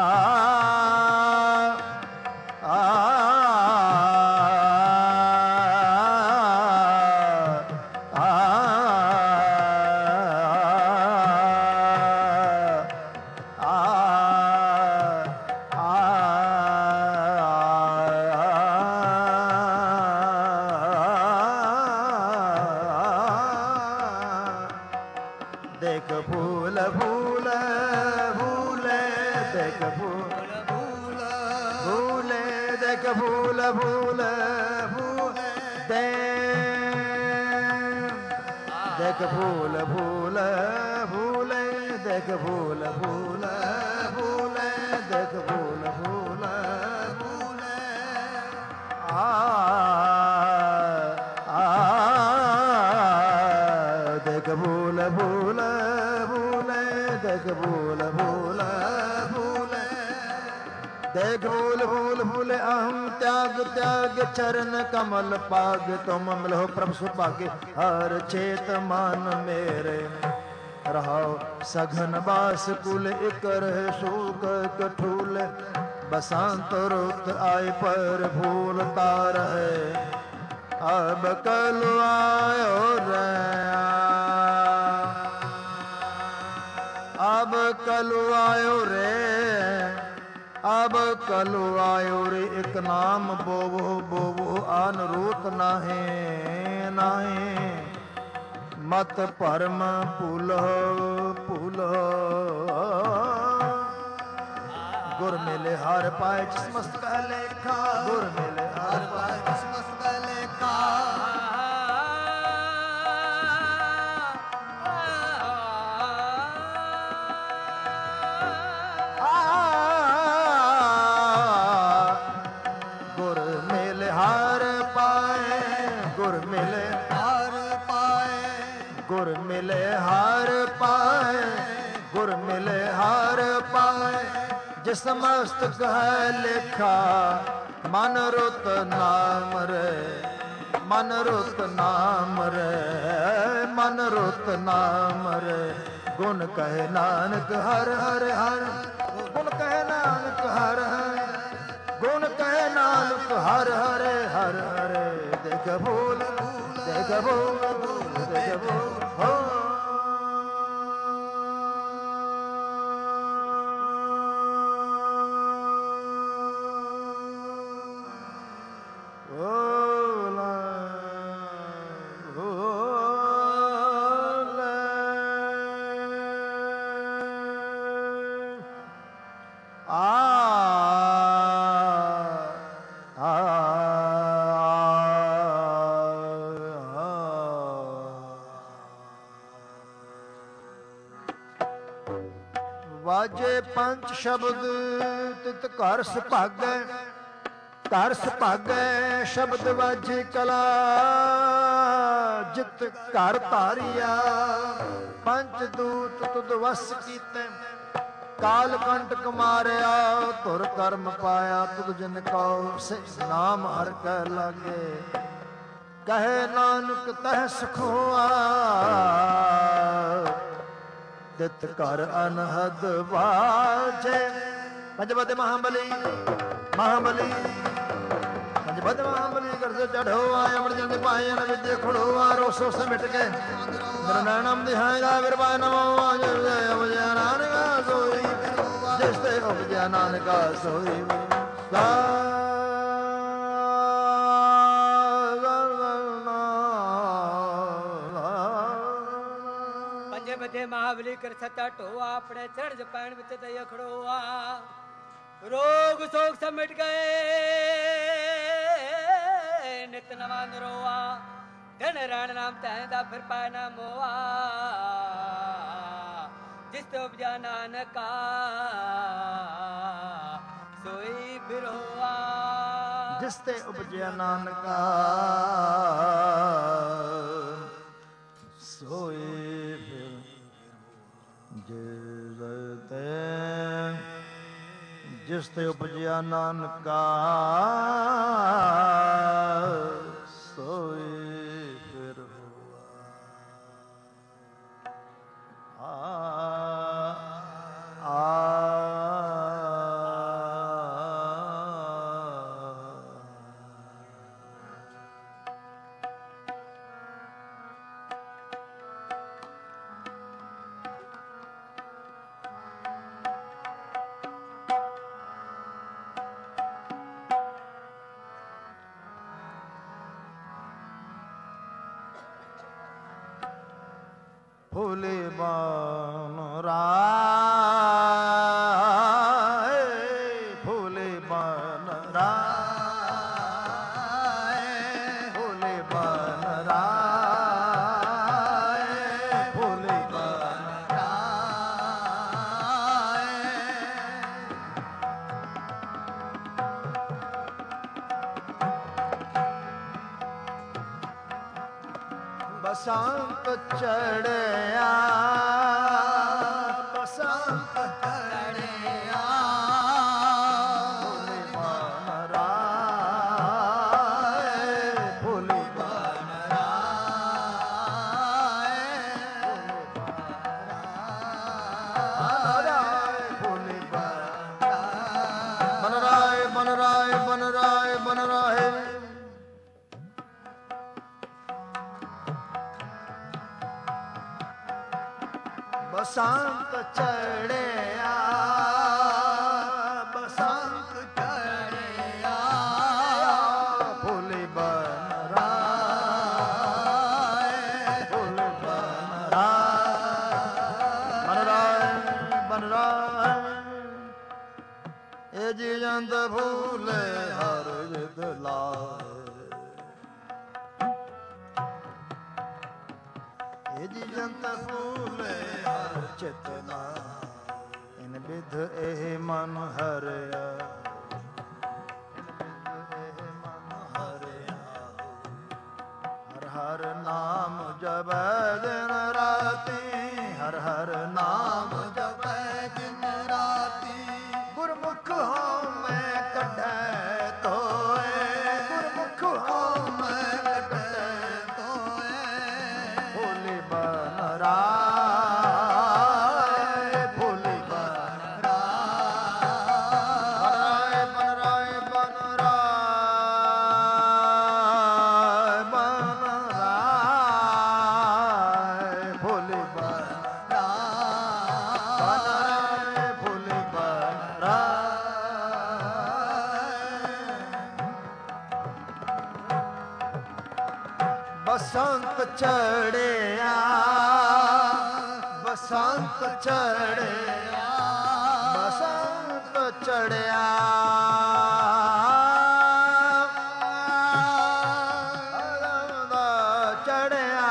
ਦੇਖ ਫੂਲ ਫੂਲ ਫੂਲੇ, ਦੇਖ ਫੂਲ ਫੂਲ ਫੂਲੇ, ਦੇਖ ਫੂਲ ਫੂਲ ਫੂਲੇ, ਦੇ ਦੇਖ ਫੂਲ ਫੂਲ ਫੂਲੇ, ਦੇਖ ਫੂਲ ਫੂਲ ਫੂਲੇ, ਦੇਖ ਫੂਲ ਫੂਲ ਫੂਲੇ। ਆ ਆ ਦੇਖ ਫੂਲ ਫੂਲ ਫੂਲੇ, ਦੇਖ ਫੂਲ ਫੂਲ ਫੂਲੇ, ਦੇਖ ਫੂਲ ਫੂਲ ਫੂਲੇ। ਅਹੰ ਤਿਆਗ ਤਿਆਗ, ਚਰਨ ਕਮਲ ਪਾਗ, ਤੁਮ ਮਿਲੋ ਪ੍ਰਭ ਸੁਭਾਗੇ, ਹਰ ਚੇਤ ਮਨ ਮੇਰੇ ਰਹਾਓ, ਸਘਨ ਬਾਸ ਕੁਲ, ਇਕ ਰਹੇ ਸੂਕ ਕਠੂਲੇ। ਬਸੰਤ ਰੁੱਤ ਆਏ ਪਰ ਫੂਲ ਤਾਰ ਹੈ, ਅਬ ਕਲ ਆਇਓ ਰੇ, ਅਬ ਕਲ ਆਇਓ ਰੇ, ਅਬ ਕਲ ਆਇਓ ਰੇ, ਇਕ ਨਾਮ ਬੋਵੋ ਬੋਵੋ, ਅਨਰੂਤ ਨਾਹੀ ਨਾਹੀ, ਮਤ ਭਰਮ ਭੂਲੋ ਭੂਲੋ। ਗੁਰ ਮਿਲੇ ਹਰ ਪਾਏ ਜਿਸ ਮਸਤਕ ਹੈ ਲੇਖਾ, ਗੁਰ ਮਿਲੇ ਹਰ ਪਾਏ ਜਿਸ ਮਸਤਕ ਹੈ ਲੇਖਾ, ਜਿਸ ਮਸਤਕ ਹੈ ਲੇਖਾ ਮਨ ਰੁਤ ਨਾਮ ਰੇ ਮਨ ਰੁਤ ਨਾਮ ਰੇ ਮਨ ਰੁਤ ਨਾਮ ਰੇ ਗੁਣ ਕਹੇ ਨਾਨਕ ਹਰ ਹਰ ਹਰ ਗੁਣ ਕਹੇ ਨਾਨਕ ਹਰ ਹਰ ਗੁਣ ਕਹੇ ਨਾਨਕ ਹਰ ਹਰ ਹਰ ਹਰ ਦੇਖ ਭੂਲ ਦੇਖ ਭੂਲ ਦੇਖ ਭੂਲ ਹੋ ਵਾਜੇ ਪੰਜ ਸ਼ਬਦ ਤਿਤ ਘਰ ਸੁਭਾਗੈ ਘਰ ਸੁਭਾਗੈ ਸ਼ਬਦ ਵਾਜੇ ਕਲਾ ਜਿਤ ਘਰ ਧਾਰਿਆ ਪੰਜ ਦੂਤ ਤੁਧ ਵਸ ਕੀਤੇ ਕਾਲ ਕੰਟਕ ਮਾਰਿਆ ਧੁਰ ਕਰਮ ਪਾਇਆ ਤੁਧ ਜਿਨ ਕਉ ਸੇ ਨਾਮ ਹਰ ਕੈ ਲਾਗੇ ਕਹੇ ਨਾਨਕ ਤਹ ਸੁਖ ਹੋਆ ਤਿਤ ਘਰ ਅਨਹਦ ਵਾਜੇ ਪੰਜਬਦ ਮਹਾਬਲੀ ਮਹਾਬਲੀ ਪੰਜਬਦ ਮਹਾਬਲੀ ਕਰਜ਼ ਚੜ੍ਹੋ ਆਏ ਅਮਰ ਜਨ ਪਾਏ ਅਨ ਵਿਦਿਆ ਖੜੋ ਆ ਰੋਸੋ ਸਮਿਟ ਕੇ ਨਿਰਨਾਮ ਦਿਹਾਇਦਾ ਵਿਰਵਾਇ ਨਮੋ ਆਜੇ ਅਵਜੈ ਨਾਨਕਾ ਸੋਈ ਜਿਸ ਤੇ ਉਪਜਿਆ ਨਾਨਕਾ ਸੋਈ ਸਾ ਬਦੇ ਮਹਾਬਲੀ ਕਰ ਸੱਚਾ ਢੋਆ ਆਪਣੇ ਚੜ੍ਹ ਪੈਣ ਵਿੱਚ ਤੇ ਅਖੜੋਆ ਰੋਗ ਸੋਗ ਸਮਿਟ ਗਏ ਨਿਤ ਨਵਾਂ ਨਰੋਆ ਧਨ ਰਣ ਨਾਮ ਤੈਂਦਾ ਫਿਰ ਪਾਇ ਨਾ ਮੋਆ ਜਿਸ ਤੇ ਉਪਜਾ ਨਾਨਕਾ ਸੋਈ ਫਿਰੋਆ ਜਿਸ ਤੇ ਉਪਜਿਆ ਨਾਨਕਾ ਸੋਈ ਜਿਸ ਤੇ ਉਪਜਿਆ ਨਾਨਕਾ ਸੋਈ ਫਿਰ ਹੋਆ ਆ ਆ ਭੋਲੇ ਬਾਨ ਰਾਏ ਭੋਲੇ ਬਾਨ ਰਾਏ ਭੋਲੇ ਬਾਨ ਰਾਏ ਭੋਲੇ ਬਾਨ ਰਾਏ ਬਸੰਤ ਚੜਿਆ ਬਸੰਤ ਚੜਿਆ ਭੋਲੇ ਬਾਨ ਰਾਏ ਭੋਲੇ ਬਾਨ ਰਾਏ ਭੋਲੇ ਬਾਨ ਰਾਏ ਬਨ ਰਾਏ ਬਨ ਰਾਏ ਬਨ ਰਾਏ ਬਸੰਤ ਚੜਿਆ ਬਸੰਤ ਚੜਿਆ ਭੋਲੇ ਬਾਨ ਰਾਏ ਭੋਲੇ ਬਾਨ ਰਾਏ ਬਨ ਰਾਏ ਬਨ ਰਾਏ ਇਹ ਜੀ ਜੰਤ ਭੂਲੇ ਹਰ ਵਿਦ ਲਾਏ ਇਹ ਜੀ ਜੰਤ ਭੂਲੇ ਹਰ ਚਿਤਨਾ ਇਨ ਬਿਧ ਇਹ ਮਨ ਹਰਿਆ ਇਨ ਬਿਧ ਇਹ ਮਨ ਹਰਿਆ ਹਰ ਹਰ ਨਾਮ ਜਪੈ ਦਿਨ ਰਾਤੀ ਹਰ ਹਰ ਨਾਮ ਜਪੈ ਦਿਨ ਰਾਤੀ ਗੁਰਮੁਖ ਬਸੰਤ ਚੜਿਆ ਬਸੰਤ ਚੜਿਆ ਬਸੰਤ ਚੜਿਆ ਚੜਿਆ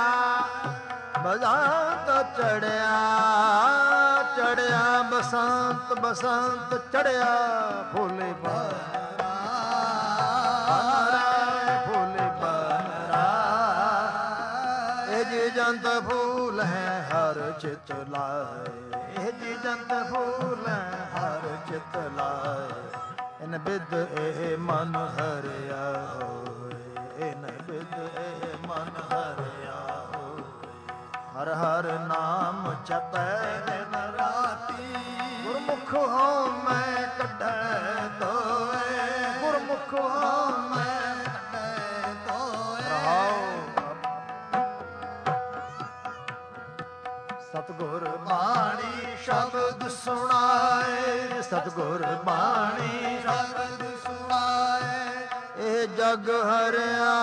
ਬਸੰਤ ਚੜਿਆ ਚੜਿਆ ਬਸੰਤ ਬਸੰਤ ਚੜਿਆ ਫੁੱਲੇ ਬਨਰਾ ਫੁੱਲੇ ਬਨਰਾ ਇਹ ਜੀ ਜੰਤ ਫੂਲ ਹੈ ਹਰ ਚਿਤ ਲਾਏ ਇਹ ਜੀ ਜੰਤ ਫੂਲ ਹੈ ਹਰ ਚਿਤ ਲਾਏ ਇਨ ਬਿਦ ਇਹ ਮਨ ਹਰਿਆ ਹੋਏ ਇਨ ਬਿਦ ਇਹ ਮਨ ਹਰਿਆ ਹੋਏ ਹਰ ਹਰ ਨਾਮ ਜਪੈ ਦਿਨ ਰਾਤੀ ਗੁਰਮੁਖ ਹੋ ਮੈਂ ਕੱਢੈ ਤੋਏ ਗੁਰਮੁਖ ਹੋ ਮੈਂ ਕੱਢੈ ਤੋਏ ਸਤਿਗੁਰ ਬਾਣੀ ਸ਼ਬਦ ਸੁਣਾਏ ਸਤਿਗੁਰ ਬਾਣੀ ਸ਼ਬਦ ਸੁਣਾਏ ਇਹ ਜਗ ਹਰਿਆ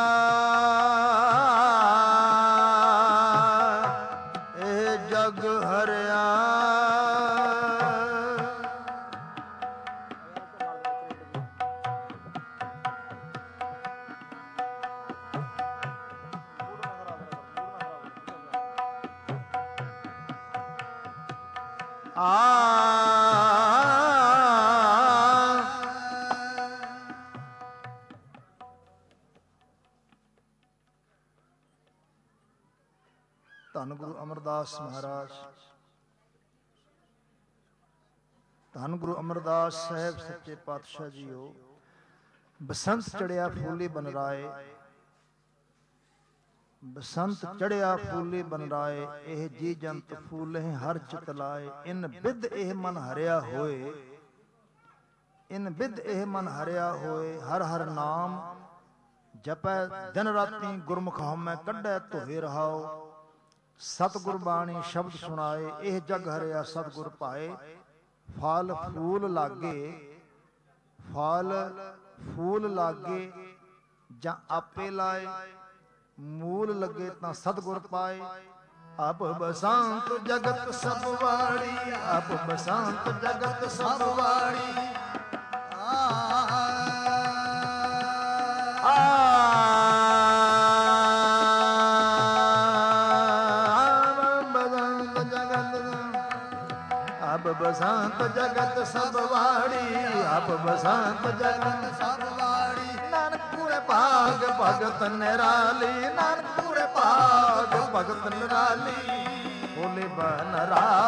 ਇਹ ਜਗ ਹਰਿਆ ਆ ਧੰਨ ਗੁਰੂ ਅਮਰਦਾਸ ਮਹਾਰਾਜ ਧੰਨ ਗੁਰੂ ਅਮਰਦਾਸ ਸਾਹਿਬ ਸੱਚੇ ਪਾਤਸ਼ਾਹ ਜੀਓ ਬਸੰਤ ਚੜਿਆ ਫੂਲੇ ਬਨ ਰਾਏ ਬਸੰਤ ਚੜਿਆ ਫੂਲੇ ਬਨ ਰਾਏ ਇਹ ਜੀ ਜੰਤ ਫੂਲੇ ਹਰ ਚਿਤ ਲਾਏ ਇਨ ਬਿਦ ਇਹ ਮਨ ਹਰਿਆ ਹੋਏ ਇਨ ਬਿਦ ਇਹ ਮਨ ਹਰਿਆ ਹੋਏ ਹਰ ਹਰ ਨਾਮ ਜਪੈ ਦਿਨ ਰਾਤੀ ਗੁਰਮੁਖ ਹਉਮੈ ਕੱਢੈ ਧੋਏ ਰਹਾਓ ਸਤਿਗੁਰ ਬਾਣੀ ਸ਼ਬਦ ਸੁਣਾਏ ਇਹ ਜਗ ਹਰਿਆ ਸਤਿਗੁਰ ਪਾਏ ਫਲ ਫੂਲ ਲਾਗੇ ਫਲ ਫੂਲ ਲਾਗੇ ਜਾਂ ਆਪੇ ਲਾਏ ਮੂਲ ਲੱਗੇ ਤਾਂ ਸਤਿਗੁਰ ਪਾਏ ਆਪ ਬਸੰਤ ਜਗਤ ਸਭ ਵਾੜੀ ਆਪ ਬਸੰਤ ਜਗਤ ਸਭ ਵਾੜੀ ਆ ਆਪ ਬਸੰਤ ਜਗਤ ਸਭ ਵਾੜੀ ਆਪ ਬਸੰਤ ਜਗਤ ਸਭ ਵਾੜੀ ਨਾਨਕ ਪੂਰੇ ਭਾਗ ਭਗਤ ਨਿਰਾਲੀ ਨਾਨਕ ਪੂਰੇ ਭਾਗ ਭਗਤ ਨਿਰਾਲੀ ਫੁੱਲੇ ਬਨ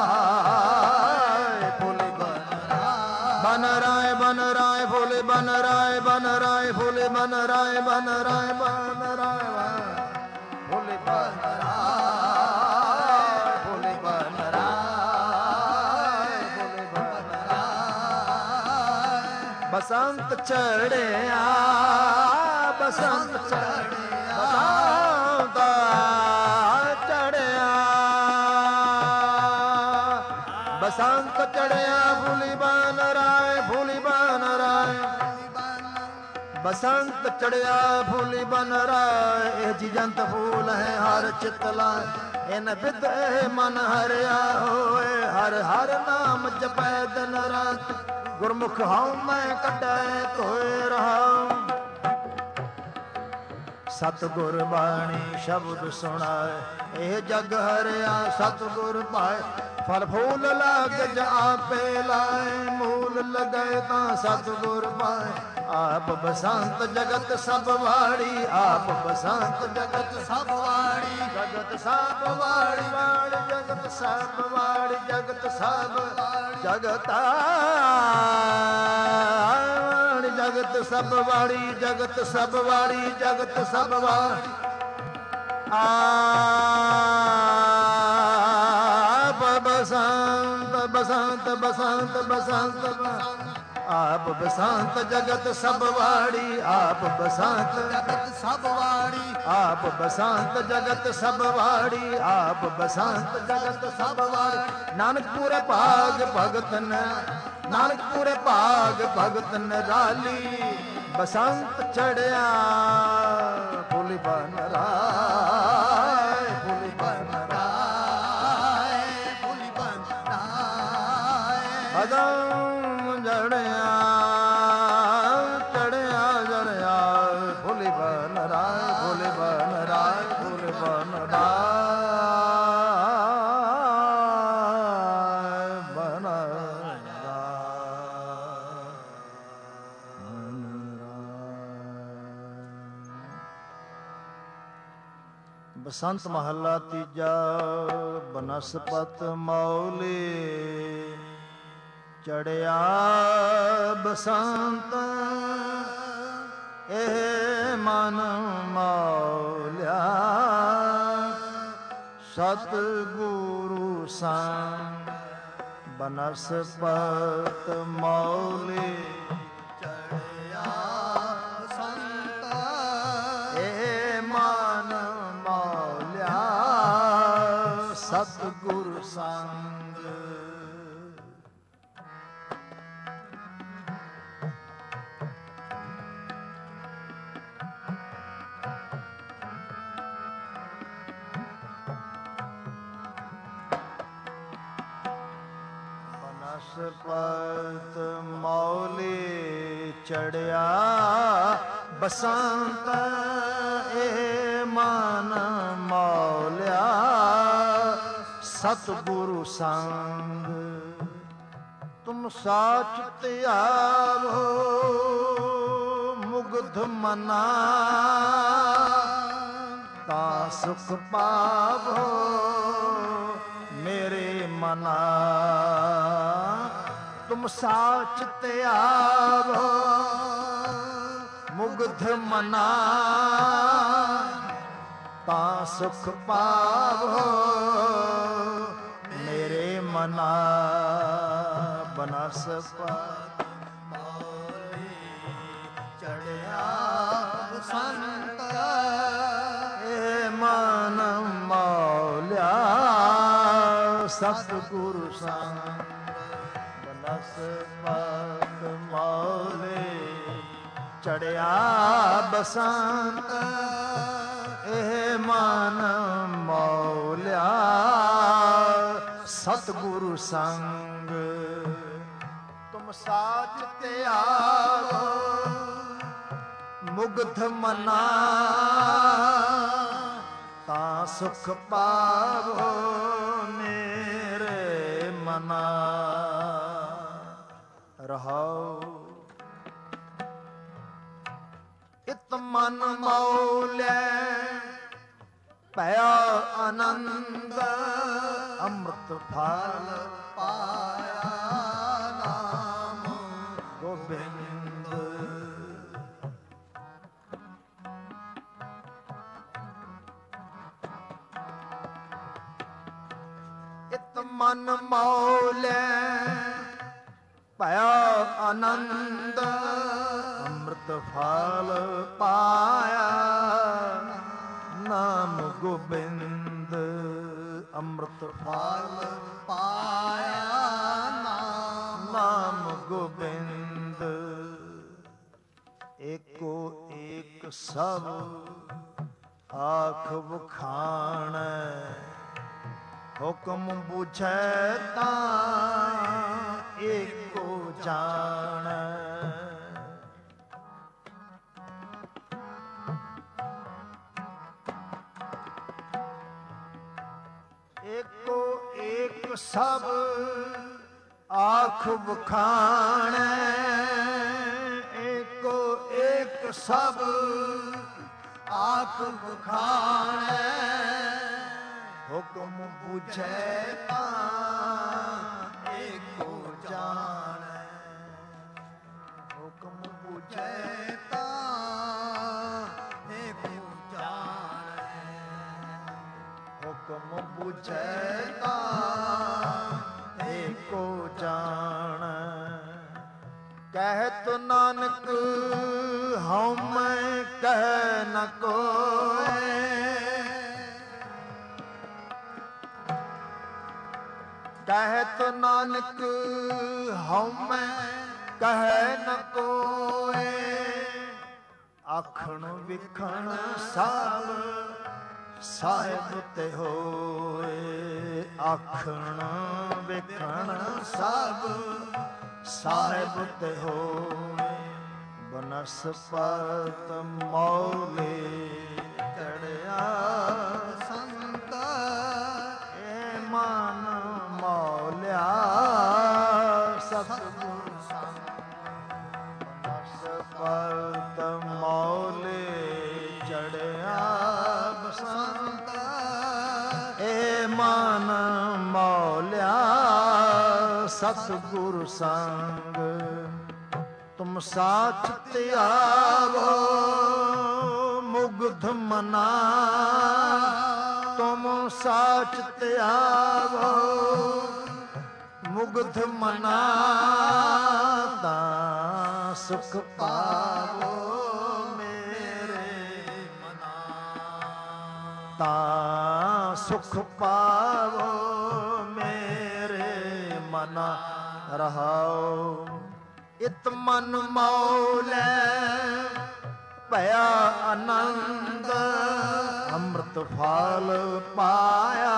ਰਾਏ ਫੁੱਲੇ ਬਨ ਬਨ ਰਾਏ ਬਨ ਰਾਏ ਫੁੱਲੇ ਬਨ ਰਾਏ ਬਨ ਰਾਏ ਫੁੱਲੇ ਬਨ ਰਾਏ ਬਨ ਰਾਏ ਬਨ ਰਾਏ ਫੁੱਲੇ ਬਨ ਰਾਏ ਫੁੱਲੇ ਬਨ ਰਾਏ ਫੁੱਲੇ ਬਨ ਰਾਏ ਬਸੰਤ ਚੜਿਆ ਬਸੰਤ ਚੜਿਆ ਬਸੰਤ ਚੜਿਆ ਬਸੰਤ ਚੜਿਆ ਫੁੱਲੀ ਬਨ ਰਾਏ ਫੁੱਲੀ ਬਨ ਰਾਏ ਬਸੰਤ ਚੜਿਆ ਫੁੱਲੀ ਬਨ ਰਾਏ ਇਹ ਜੀ ਜੰਤ ਫੂਲ ਹੈ ਹਰ ਚਿਤ ਲਾਏ ਇਨ ਬਿਦ ਇਹ ਮਨ ਹਰਿਆ ਹੋਏ ਹਰ ਹਰ ਨਾਮ ਜਪੈ ਦਿਨ ਰਾਤ ਗੁਰਮੁਖ ਹਉ ਮੈਂ ਕੱਢੈ ਧੋਏ ਰਹਾਉ ਸਤਿਗੁਰ ਬਾਣੀ ਸ਼ਬਦ ਸੁਣਾਏ ਇਹ ਜਗ ਹਰਿਆ ਸਤਿਗੁਰ ਪਾਏ ਫਲ ਫੂਲ ਲਾਗ ਜ ਆਪੇ ਲਾਏ ਮੂਲ ਲਗਾਏ ਤਾਂ ਸਤਿਗੁਰ ਪਾਏ ਆਪ ਬਸੰਤ ਜਗਤ ਸਭ ਵਾੜੀ ਆਪ ਬਸੰਤ ਜਗਤ ਸਭ ਵਾੜੀ ਜਗਤ ਸਭ ਵਾੜੀ ਵਾੜੀ ਜਗਤ ਸਭ ਵਾੜੀ ਜਗਤ ਸਭ ਜਗਤ ਵਾੜੀ ਜਗਤ ਸਭ ਵਾੜੀ ਜਗਤ ਸਭ ਵਾੜੀ ਜਗਤ ਸਭ ਵਾੜੀ ਆਪ ਬਸੰਤ ਬਸੰਤ ਬਸੰਤ ਬਸੰਤ ਆਪ ਬਸੰਤ ਜਗਤ ਸਭ ਵਾੜੀ ਆਪ ਬਸੰਤ ਜਗਤ ਸਭ ਵਾੜੀ ਆਪ ਬਸੰਤ ਜਗਤ ਸਭ ਵਾੜੀ ਆਪ ਬਸੰਤ ਜਗਤ ਸਭ ਵਾੜੀ ਨਾਨਕ ਪੂਰੇ ਭਾਗ ਭਗਤ ਨੇ ਨਾਨਕ ਪੂਰੇ ਭਾਗ ਭਗਤ ਨਿਰਾਲੀ ਬਸੰਤ ਚੜਿਆ ਫੁੱਲ ਬਨ ਰਾਏ ਫੁੱਲ ਬਨ ਰਾਏ ਫੁੱਲ ਬਨ ਰਾਏ ਅਦਮ ਜੜਿਆ ਚੜਿਆ ਜੜਿਆ ਫੁੱਲ ਬਨ ਰਾਏ ਫੁੱਲ ਬਨ ਰਾਏ ਫੁੱਲ ਬਨ ਰਾਏ ਬਸੰਤ ਮਹੱਲਾ ਤੀਜਾ। ਬਨਸਪਤ ਮੌਲੀ ਚੜਿਆ ਬਸੰਤ ਇਹ ਮਨ ਮੌਲਿਆ ਸਤ ਗੁਰੂ ਸੰਗ ਬਨਸਪਤ ਮੌਲੀ ਚੜਿਆ ਬਸੰਤ ਇਹ ਮਨ ਸਤਿਗੁਰ ਸੰਗ ਬਨਸਪਤ ਮੌਲੀ ਚੜਿਆ ਬਸੰਤ ਇਹ ਮਨ ਮੌਲਿਆ ਸਤਿਗੁਰੂ ਸੰਗ ਤੁਮ ਸਾਚ ਧਿਆਵੋ ਮੁਗਧ ਮਨਾ ਤਾ ਸੁਖ ਪਾਵੋ ਮੇਰੇ ਮਨਾ ਤੁਮ ਸਾਚ ਧਿਆਵੋ ਮੁਗਧ ਮਨਾ ਤਾ ਸੁਖ ਪਾਵੋ ਮੇਰੇ ਮਨਾ ਬਨਸਪਤ ਮੌਲੀ ਚੜਿਆ ਬਸੰਤ ਇਹ ਮਨ ਮੌਲਿਆ ਸਤਿਗੁਰੂ ਸੰਗ ਬਨਸਪਤ ਮੌਲੀ ਚੜਿਆ ਬਸੰਤ ਇਹ ਮਨ ਮੌਲਿਆ ਸਤਿਗੁਰੂ ਸੰਗ ਤੁਮ ਸਾਚ ਧਿਆਵੋ ਮੁਗਧ ਮਨਾ ਤਾਂ ਸੁਖ ਪਾਵੋ ਮੇਰੇ ਮਨਾ ਰਹਾਉ ਇਤ ਮਨ ਮੌਲਿਆ ਭਇਆ ਆਨੰਦ ਅੰਮ੍ਰਿਤ ਫਲ ਪਾਇਆ ਨਾਮ ਗੋਬਿੰਦ ਇਤ ਮਨ ਮੌਲਿਆ ਭਇਆ ਆਨੰਦ ਅੰਮ੍ਰਿਤ ਫਲ ਪਾਇਆ ਨਾਮ ਗੋਬਿੰਦ ਅੰਮ੍ਰਿਤ ਫਲ ਪਾਇਆ ਨਾਮ ਨਾਮ ਗੋਬਿੰਦ ਏਕੋ ਏਕ ਸਭ ਆਖ ਵਖਾਣ ਹੁਕਮ ਬੁਝੈ ਤਾਂ ਏਕੋ ਜਾਣ ਏਕੋ ਏਕ ਸਭ ਆਖ ਵਖਾਣ ਏਕੋ ਏਕ ਸਭ ਆਖ ਵਖਾਣ ਹੁਕਮ ਬੁਝੈ ਤਾਂ ਏਕੋ ਜਾਣ ਹੁਕਮ ਬੁਝੈ ਤਾਂ ਏਕੋ ਜਾਣ ਹੁਕਮ ਬੁਝੈ ਤਾਂ ਏਕੋ ਜਾਣ ਕਹਿਤ ਨਾਨਕ ਹਉ ਮੈਂ ਕਹਿ ਨ ਕੋਇ ਕਹਿਤ ਨਾਨਕ ਹਉਮੈ ਕਹੈ ਨ ਕੋਇ, ਆਖਣ ਵਿਖਣ ਸਭ ਸਾਹਿਬ ਤੇ ਹੋਏ, ਆਖਣ ਵਿਖਣ ਸਭ ਸਾਹਿਬ ਤੇ ਹੋਏ। ਬਨਸਪਤ ਮੌਲੇ ਚੜਿਆ ਸੰਤ, ਏ ਮਨ ਮੌਲਿਆ ਸਤਿਗੁਰ ਸੰਗ। ਬਨਸਪਤ ਮੌਲੇ ਚੜਿਆ ਬਸੰਤ, ਏ ਮਨ ਮੌਲਿਆ ਸਤਿਗੁਰ ਸੰਗ। ਤੁਮ ਸਾਚ ਧਿਆਵੋ ਮੁਗਧ ਮਨਾ, ਤੁਮ ਸਾਚ ਧਿਆਵੋ ਮੁਗਧ ਮਨਾ, ਤਾਂ ਸੁਖ ਪਾਵੋ ਮੇਰੇ ਮਨਾ, ਤਾਂ ਸੁਖ ਪਾਵੋ ਮੇਰੇ ਮਨਾ। ਰਹਾਉ ਇਤ ਮਨ ਮੌਲੇ ਭਇਆ ਆਨੰਦ, ਅੰਮ੍ਰਿਤ ਫਲ ਪਾਇਆ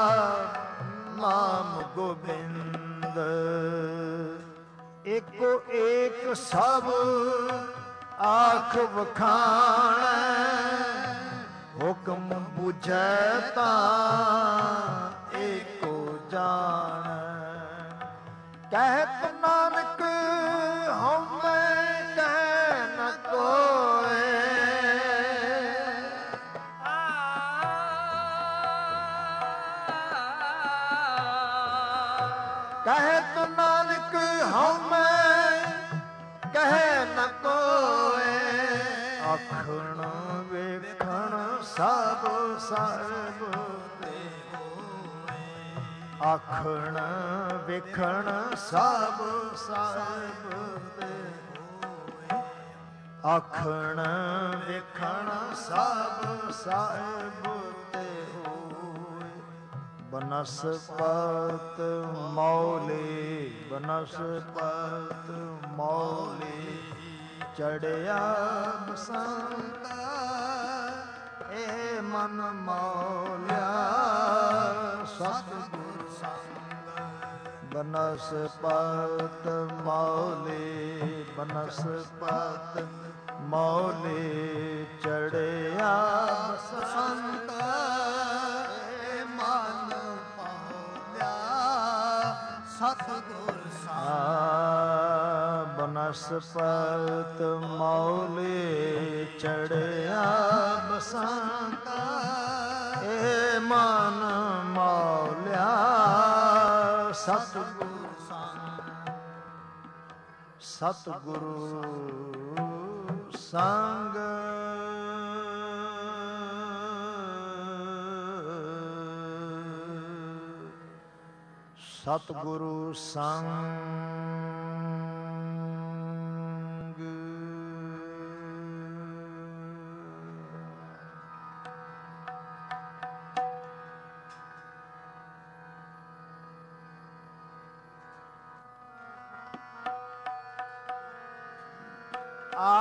ਨਾਮ ਗੋਬਿੰਦ। ਏਕੋ ਏਕ ਸਭ ਆਖ ਵਖਾਣ, ਹੁਕਮ ਬੁਝੈ ਤਾਂ ਏਕੋ ਜਾਣ। ਕਹਿਤ ਨਾਨਕ ਹਉਮੈ ਕਹਿ ਨ ਕੋਇ, ਕਹਿਤ ਨਾਨਕ ਹਉਮੈ ਕਹਿ ਨ ਕੋਇ, ਆਖਣ ਵੇਖਣ ਸਭ ਸਾਹਿਬ ਤੇ ਹੋਏ, ਆਖਣ ਵੇਖਣ ਸਭ ਸਾਹਿਬ ਤੇ ਹੋਏ, ਆਖਣ ਵੇਖਣ ਸਭ ਸਾਹਿਬ ਤੇ ਹੋਏ। ਬਨਸਪਤ ਮੌਲੇ, ਬਨਸਪਤ ਮੌਲੇ ਚੜਿਆ ਬਸੰਤ, ਏ ਮਨ ਮੌਲਿਆ ਸਤਿਗੁਰ ਸੰਗ। ਬਨਸਪਤ ਮੌਲੇ, ਬਨਸਪਤ ਮੌਲੇ ਚੜਿਆ ਬਸੰਤ, ਏ ਮਨ ਮੌਲਿਆ ਸਤਿਗੁਰ ਸੰਗ। ਬਨਸਪਤ ਮੌਲੇ ਚੜਿਆ ਬਸੰਤ, ਏ ਮਨ ਮੌਲਿਆ ਸਤਿਗੁਰ ਸੰਗ। ਸਤਿਗੁਰੂ ਸੰਗ ਸਤਿਗੁਰੂ ਸੰਗ। ਆ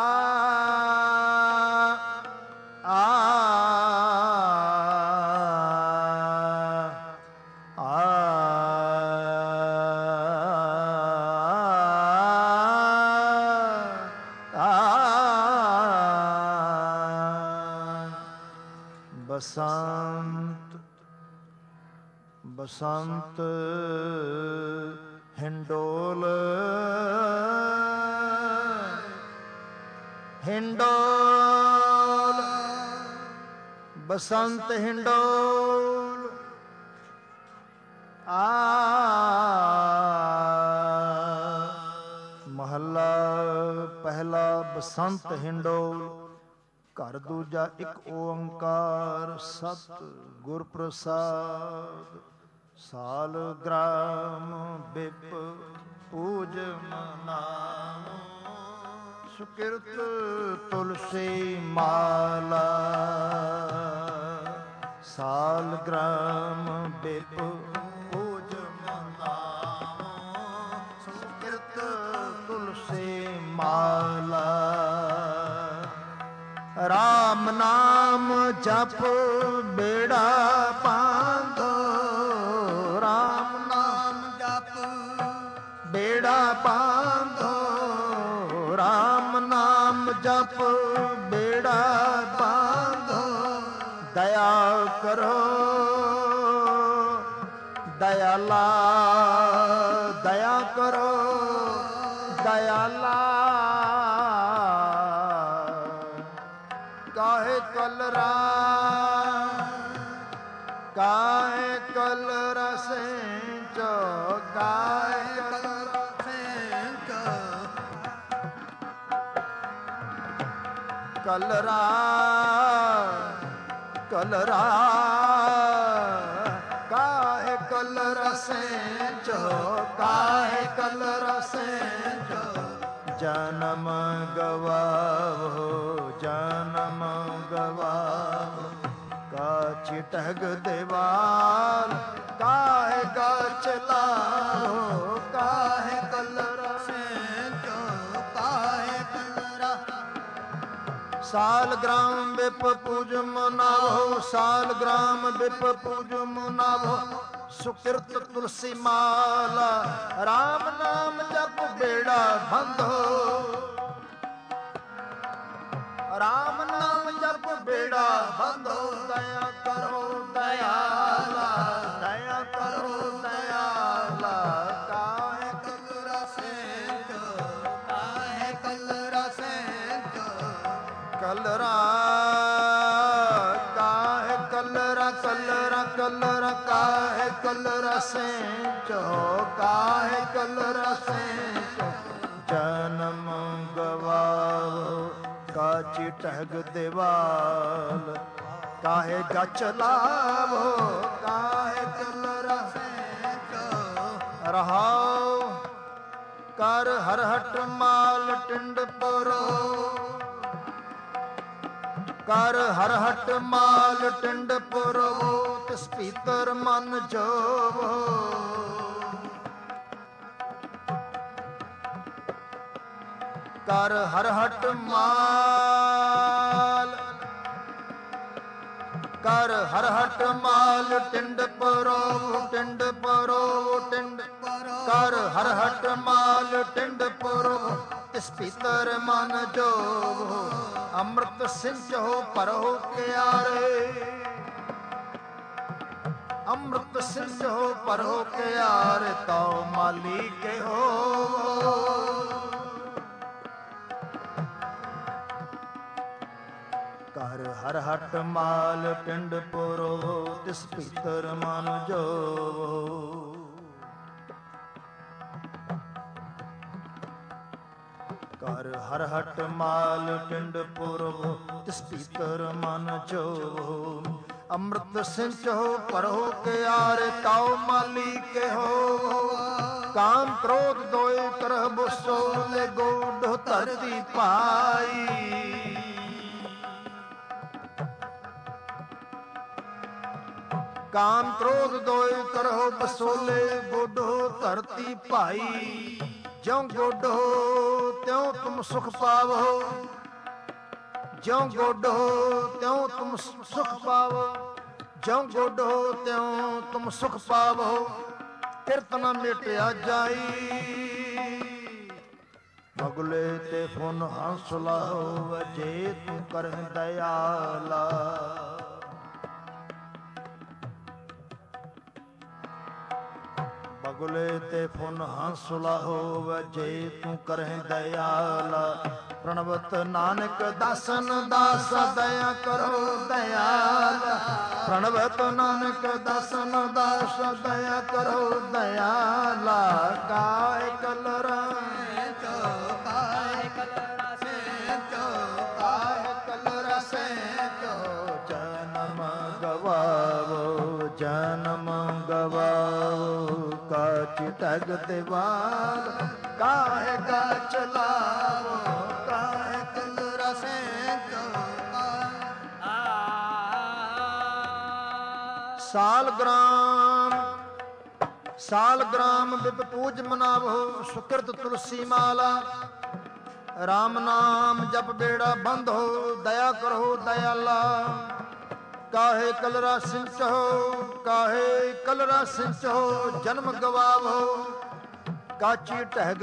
ਆ ਬਸੰਤ ਬਸੰਤ ਹਿੰਡੋਲ ਹਿੰਡੋਲ ਬਸੰਤ ਹਿੰਡੋਲ ਆ ਮਹੱਲਾ ਪਹਿਲਾ ਬਸੰਤ ਹਿੰਡੋਲ। ਘਰ ਦੂਜਾ ਇੱਕ ਓੰਕਾਰ ਸਤ ਗੁਰ ਪ੍ਰਸਾਦ। ਸਾਲ ਗ੍ਰਾਮ ਬਿਪ ਪੂਜ ਮਨਾਮ ਸੁਕਿਰਤ ਤੁਲਸੀ ਮਾਲਾ। ਸਾਲ ਗ੍ਰਾਮ ਬਿਪ ਪੂਜ ਮਨਾਮ ਰਾਮ ਨਾਮ ਜਪ ਬੇੜਾ ਬਾਂਧੋ, ਰਾਮ ਨਾਮ ਜਪ ਬੇੜਾ ਬਾਂਧੋ, ਰਾਮ ਨਾਮ ਜਪ ਬੇੜਾ ਬਾਂਧੋ, ਦਇਆ ਕਰੋ ਦਇਆਲਾ, ਦਇਆ ਕਰੋ ਦਇਆਲਾ, ਕਾਹੇ ਕਲ ਰਾਮ ਕਾਹੇ ਕਲ ਰਸੇਂ ਚੋ, ਕਾਹੇ ਕਲ ਰਸੇਂ ਚੋ, ਕਲ ਰਾ ਕਲ ਰਾ ਕਾਹੇ ਕਲ ਰਸੇਂ ਚੋ, ਕਾਹੇ ਕਲ ਰਸੇਂ ਚੋ, ਜਨਮ ਗਵਾਵੋ ਜਨਮ ਗਵਾਵੋ, ਕਾਛ ਟਹਿਗ ਦੇਵਾਲ ਕਾਹੇ ਗਾਛ ਲਾਵੋ, ਕਾਹੇ ਕਲ ਰਸੇਂ ਚੋ, ਕਾਹੇ ਕਲ ਰਾ ਸਾਲ ਗ੍ਰਾਮ ਬਿਪ ਪੂਜ ਮਨਾਵੋ, ਸਾਲ ਗ੍ਰਾਮ ਬਿਪ ਪੂਜ ਮਨਾਵੋ, ਸੁਕਿਰਤ ਤੁਲਸੀ ਮਾਲਾ, ਰਾਮ ਨਾਮ ਜਪ ਬੇੜਾ ਬੰਧੋ, ਰਾਮ ਨਾਮ ਜਪ ਬੇੜਾ ਬੰਧੋ, ਦਇਆ ਕਰੋ ਦਇਆਲਾ, ਦਇਆ ਕਰੋ ਦਇਆਲਾ, ਕਾਹੇ ਕਲ ਰਸੇਂ ਚੋ, ਕਾਹੇ ਕਲ ਰਸੇਂ ਚੋ, ਕਲਰਾ ਕਾਹੇ ਕਲਰਾ ਕਲਰਾ ਕਲਰਾ ਕਾਹੇ ਕਲਰਾ ਸੈਂ ਚੋ, ਕਾਹੇ ਕਲਰਾ ਸੈਂ ਚੋ, ਜਨਮ ਗਵਾਵੋ ਕਾਚੀ ਟਹਿਗ ਦੇਵਾਲ, ਕਾਹੇ ਗਚ ਲਾਵੋ ਕਾਹੇ ਕਲਰਾ ਸੈਂ ਚੋ, ਰਹਾਉ ਕਰ ਹਰ ਹਟ ਮਾਲ ਟਿੰਡ ਪਰੋ, ਕਰ ਹਰ ਹਟ ਮਾਲ ਟਿੰਡ ਪੁਰਵੋ, ਤਿਸ ਭੀਤਰ ਮਨ ਜੋਵੋ, ਕਰ ਹਰ ਹਟ ਮਾਲ ਕਰ ਹਰ ਹਟ ਮਾਲ ਟਿੰਡ ਪੁਰਵੋ, ਟਿੰਡ ਪੁਰਵੋ ਟਿੰਡ ਕਰ ਹਰ ਹਟ ਮਾਲ ਟਿੰਡ ਪੁਰਵੋ, ਤਿਸ ਭੀਤਰ ਮਨ ਜੋਵੋ, ਅੰਮ੍ਰਿਤ ਸਿੰਚੋ ਪਰੋ ਕਿਆਰੇ, ਅੰਮ੍ਰਿਤ ਸਿੰਚੋ ਪਰੋ ਕਿਆਰੇ, ਤਉ ਮਾਲੀ ਕੇ ਹੋ, ਕਰ ਹਰ ਹਟ ਮਾਲ ਟਿੰਡ ਪੁਰੋ, ਤਿਸ ਭੀਤਰ ਮਨ ਜੋਵੋ, ਕਰ ਹਰ ਹਟ ਮਾਲ ਟਿੰਡ ਪੁਰਵੋ, ਤਿਸ ਭੀਤਰ ਮਨ ਜੋਵੋ, ਅੰਮ੍ਰਿਤ ਸਿੰਚੋ ਪਰੋ ਕਿਆਰੇ, ਤਉ ਮਾਲੀ ਕੇ ਹੋ, ਕਾਮ ਕ੍ਰੋਧ ਦੋਇ ਕਰਹ ਬੁਸੋਲੇ, ਗੋਢ ਧਰਤੀ ਪਾਈ, ਕਾਮ ਕ੍ਰੋਧ ਦੋਇ ਕਰਹੁ ਬਸੋਲੇ, ਗੋਢੋ ਧਰਤੀ ਭਾਈ, ਜਿਉ ਗੋਢੋ ਤਿਉ ਤੁਮ ਸੁਖ ਪਾਵੋ, ਜਿਉ ਗੋਢੋ ਤਿਉ ਤੁਮ ਸੁਖ ਪਾਵੋ, ਜਿਉ ਗੋਢੋ ਤਿਉ ਤੁਮ ਸੁਖ ਪਾਵੋ, ਕਿਰਤ ਨ ਮਿਟਿਆ ਜਾਈ, ਬਗਲੇ ਤੇ ਫੁਨ ਹੰਸ ਲਾਹੋ, ਜੇ ਤੂੰ ਕਰਹਿ ਦਇਆਲਾ, ਬਗਲੇ ਤੇ ਫੁਨ ਹੰਸ ਲਾਹੋ, ਜੇ ਤੂੰ ਕਰਹਿ ਦਇਆਲਾ, ਪ੍ਰਣਵਤ ਨਾਨਕ ਦਾਸਨ ਦਾਸ, ਦਇਆ ਕਰੋ ਦਇਆਲਾ, ਪ੍ਰਣਵਤ ਨਾਨਕ ਦਾਸਨ ਦਾਸ, ਦਇਆ ਕਰੋ ਦਇਆਲਾ, ਕਾਹੇ ਕਲਰਾ ਚੋ, ਕਾਹੇ ਕਲ ਰਸੇਂ ਚੋ, ਕਾਹੇ ਕਲਰਾ ਸੈਂ ਚੋ, ਜਨਮ ਗਵਾਵੋ ਜਨਮ ਗਵਾਵੋ, ਕਾਛ ਟਹਿਗ ਦੇਵਾਲ ਕਾਹੇ ਗਾਛ ਲਾਵੋ, ਕਾਹੇ ਕਲ ਰਸੇਂ ਚੋ, ਸਾਲ ਗ੍ਰਾਮ ਸਾਲ ਗ੍ਰਾਮ ਬਿਪ ਪੂਜ ਮਨਾਵੋ, ਸੁਕਿਰਤ ਤੁਲਸੀ ਮਾਲਾ, राम नाम जप बेड़ा बंद हो, दया करो दयाला। काहे कलरा सिंचो, काहे कलरा सिंचो, जन्म गवावो काची टहग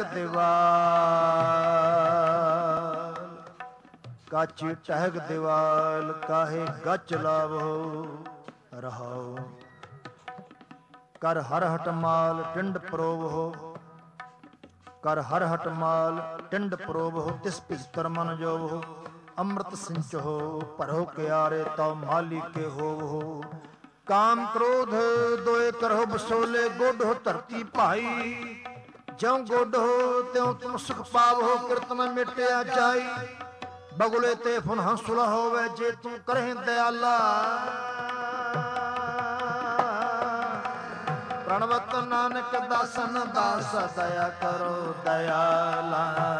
दीवाल। काची टहग दीवाल काहे गच लावो रहो। कर हर हट माल टिंड परोव हो, कर हर हट माल टिंड परोव हो। तिस भीतर मन जोव हो, अमृत सिंच हो, भरो क्यारे तौ माली के हो हो। काम क्रोध दोए करहो बसोले, गोड हो धरती भाई। ज्यों गोड हो त्यों तुम सुख पाव हो, कीर्तन मिटिया जाई। बगुले ते फुन हंसुला होवे, जे तू करें दयाला। प्रणवत नानक दासन दास, दया करो दयाला।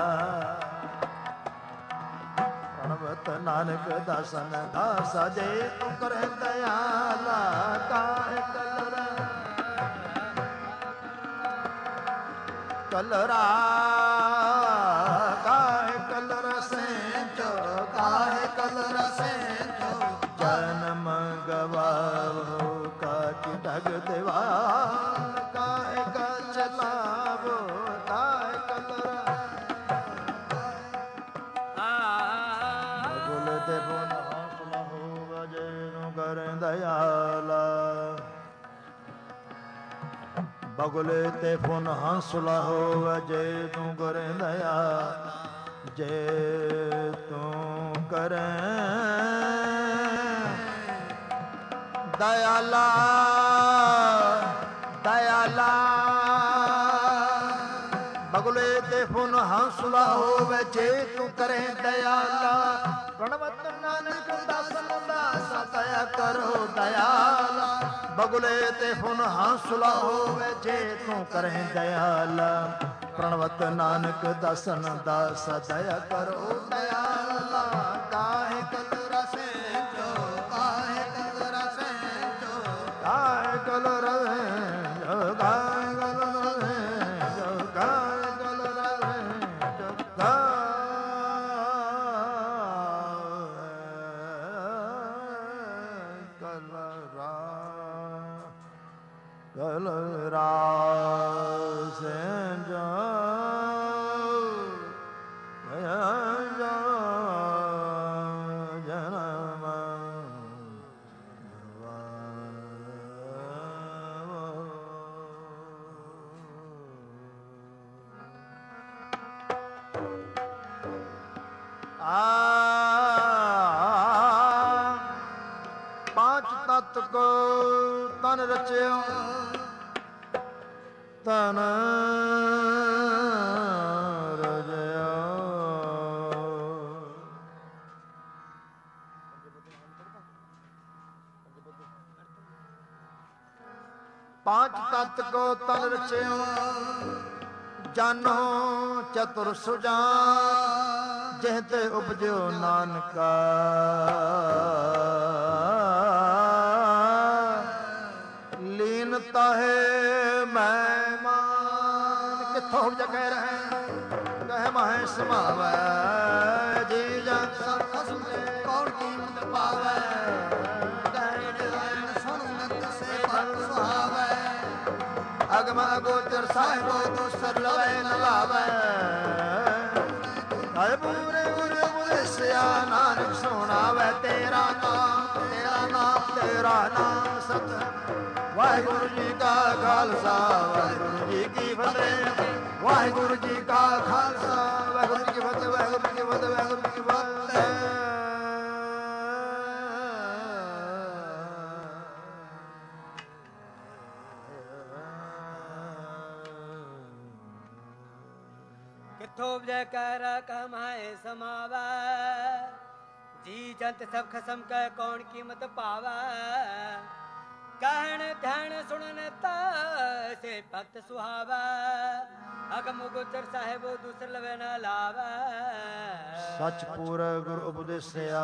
प्रणवत नानक दासन दास, जे तू करे दयाला। काहे कलरा कलरा काहे कलरा सेंचो, काहे कलरा सेंचो, जन्म गवावो काची टग दीवाल। काहे गच लावो काहे कलरा। बगुल ते फुन हौसला होवे, जे तू करे दयाला। बगुले ते फुन हंसला होवे, जे तू करे दया। जे तू करे दयाला दयाला। बगुले ते फुन हंसला होवे, जे तू करे दयाला। प्रणवत नानक दासन दास, दया करो दयाला। बगुले ते फुन हंसला होवे, जे तू करे दयाला। प्रणवत नानक दासन दास, दया करो दयाला। काहे कलरा सेंचो, काहे कलरा सेंचो, काहे कलरा सेंचो, काहे कलरा सेंचो, काहे कलरा सेंचो, कलरा कलरा सेंचो। पांच तत्व को तन रचियो, तन रजयो। पांच तत्व को तन रचियो, जानो चतुर सुजान। जहते उपजो नानका, लीनता है मेहमान। किथों जगह रहे कह माहे समावै, जी जन सब खसम के कौन कीमत पावै। सुन से फल सुहावै, अगम अगोचर साहिबो दूसर लवै न लावै। पूरे पूरे बुदेसिया नानक सुनावै, तेरा नाम तेरा नाम तेरा नाम सत। वाहिगुरु जी का खालसा वाहिगुरु जी की फतेह। वाहिगुरु जी का खालसा वाहिगुरु जी की फतेह। वाहिगुरु जी की फतेह। वाहिगुरु जी की फतेह। किथों जयकार कमाए समावै, जी जंत सब खसम कह कौन कीमत पावै। कहन ध्यान सुनन से भक्त सुहावै, अगम गोचर साहेब दूसर लवे न लावै। सच पूरा गुरु उपदेसिया,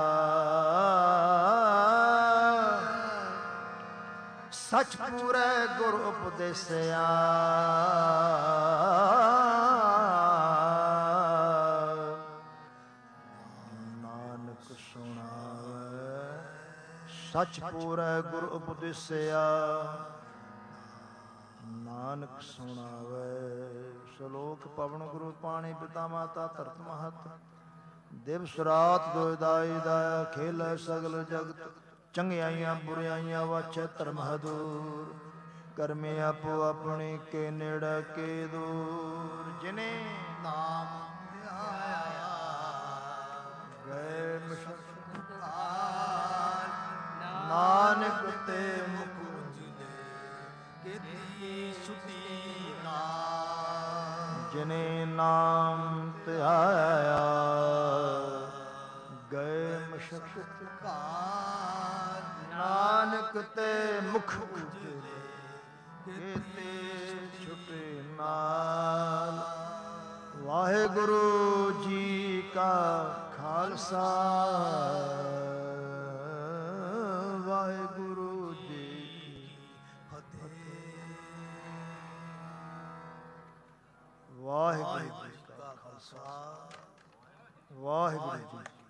सच पूरा गुरु उपदेसिया। ਸੁਣਾਵੇ ਸਚ ਪੂਰੈ ਗੁਰ ਉਪਦੇਸਿਆ ਨਾਨਕ ਸੁਣਾਵੇ। ਸ਼ਲੋਕ ਪਵਨ ਗੁਰੂ ਪਾਣੀ ਪਿਤਾ ਮਾਤਾ ਧਰਤ ਮਹਤ ਦਿਵਸ ਰਾਤ ਦੋਇ ਦਾਈ ਦਾਇਆ ਖੇਲੈ ਸਗਲ ਜਗਤ ਚੰਗਿਆਈਆਂ ਬੁਰਿਆਈਆਂ ਵਾਛੈ ਧਰਮ ਹਦੂਰ ਕਰਮੇ ਆਪੋ ਆਪਣੀ ਕੇ ਨੇੜੇ ਕੇ ਦੂਰ ਜਿਨੇ ਨਾਮ ਧਿਆਇਆ ਗਏ ਮਸ਼ਕ ਨਾਨਕ ਤੇ ਮੁਖ ਉਜਲੇ ਕੀਤੀ ਸੁਤੀ ਨਾਮ ਜਿਨੇ ਨਾਮ ਧਿਆਇਆ ਗਏ ਮਸ਼ਕਤ ਘਾਰ ਨਾਨਕ ਤੇ ਮੁਖ ਉਜਲੇ ਕੀਤੇ ਛੁਟੇ ਨਾਲ। ਵਾਹਿਗੁਰੂ ਜੀ ਕਾ ਖਾਲਸਾ ਵਾਹਿਗੁਰੂ ਜੀ ਕੀ ਫਤਿਹ। ਵਾਹਿਗੁਰੂ ਜੀ ਕਾ ਖਾਲਸਾ ਵਾਹਿਗੁਰੂ ਜੀ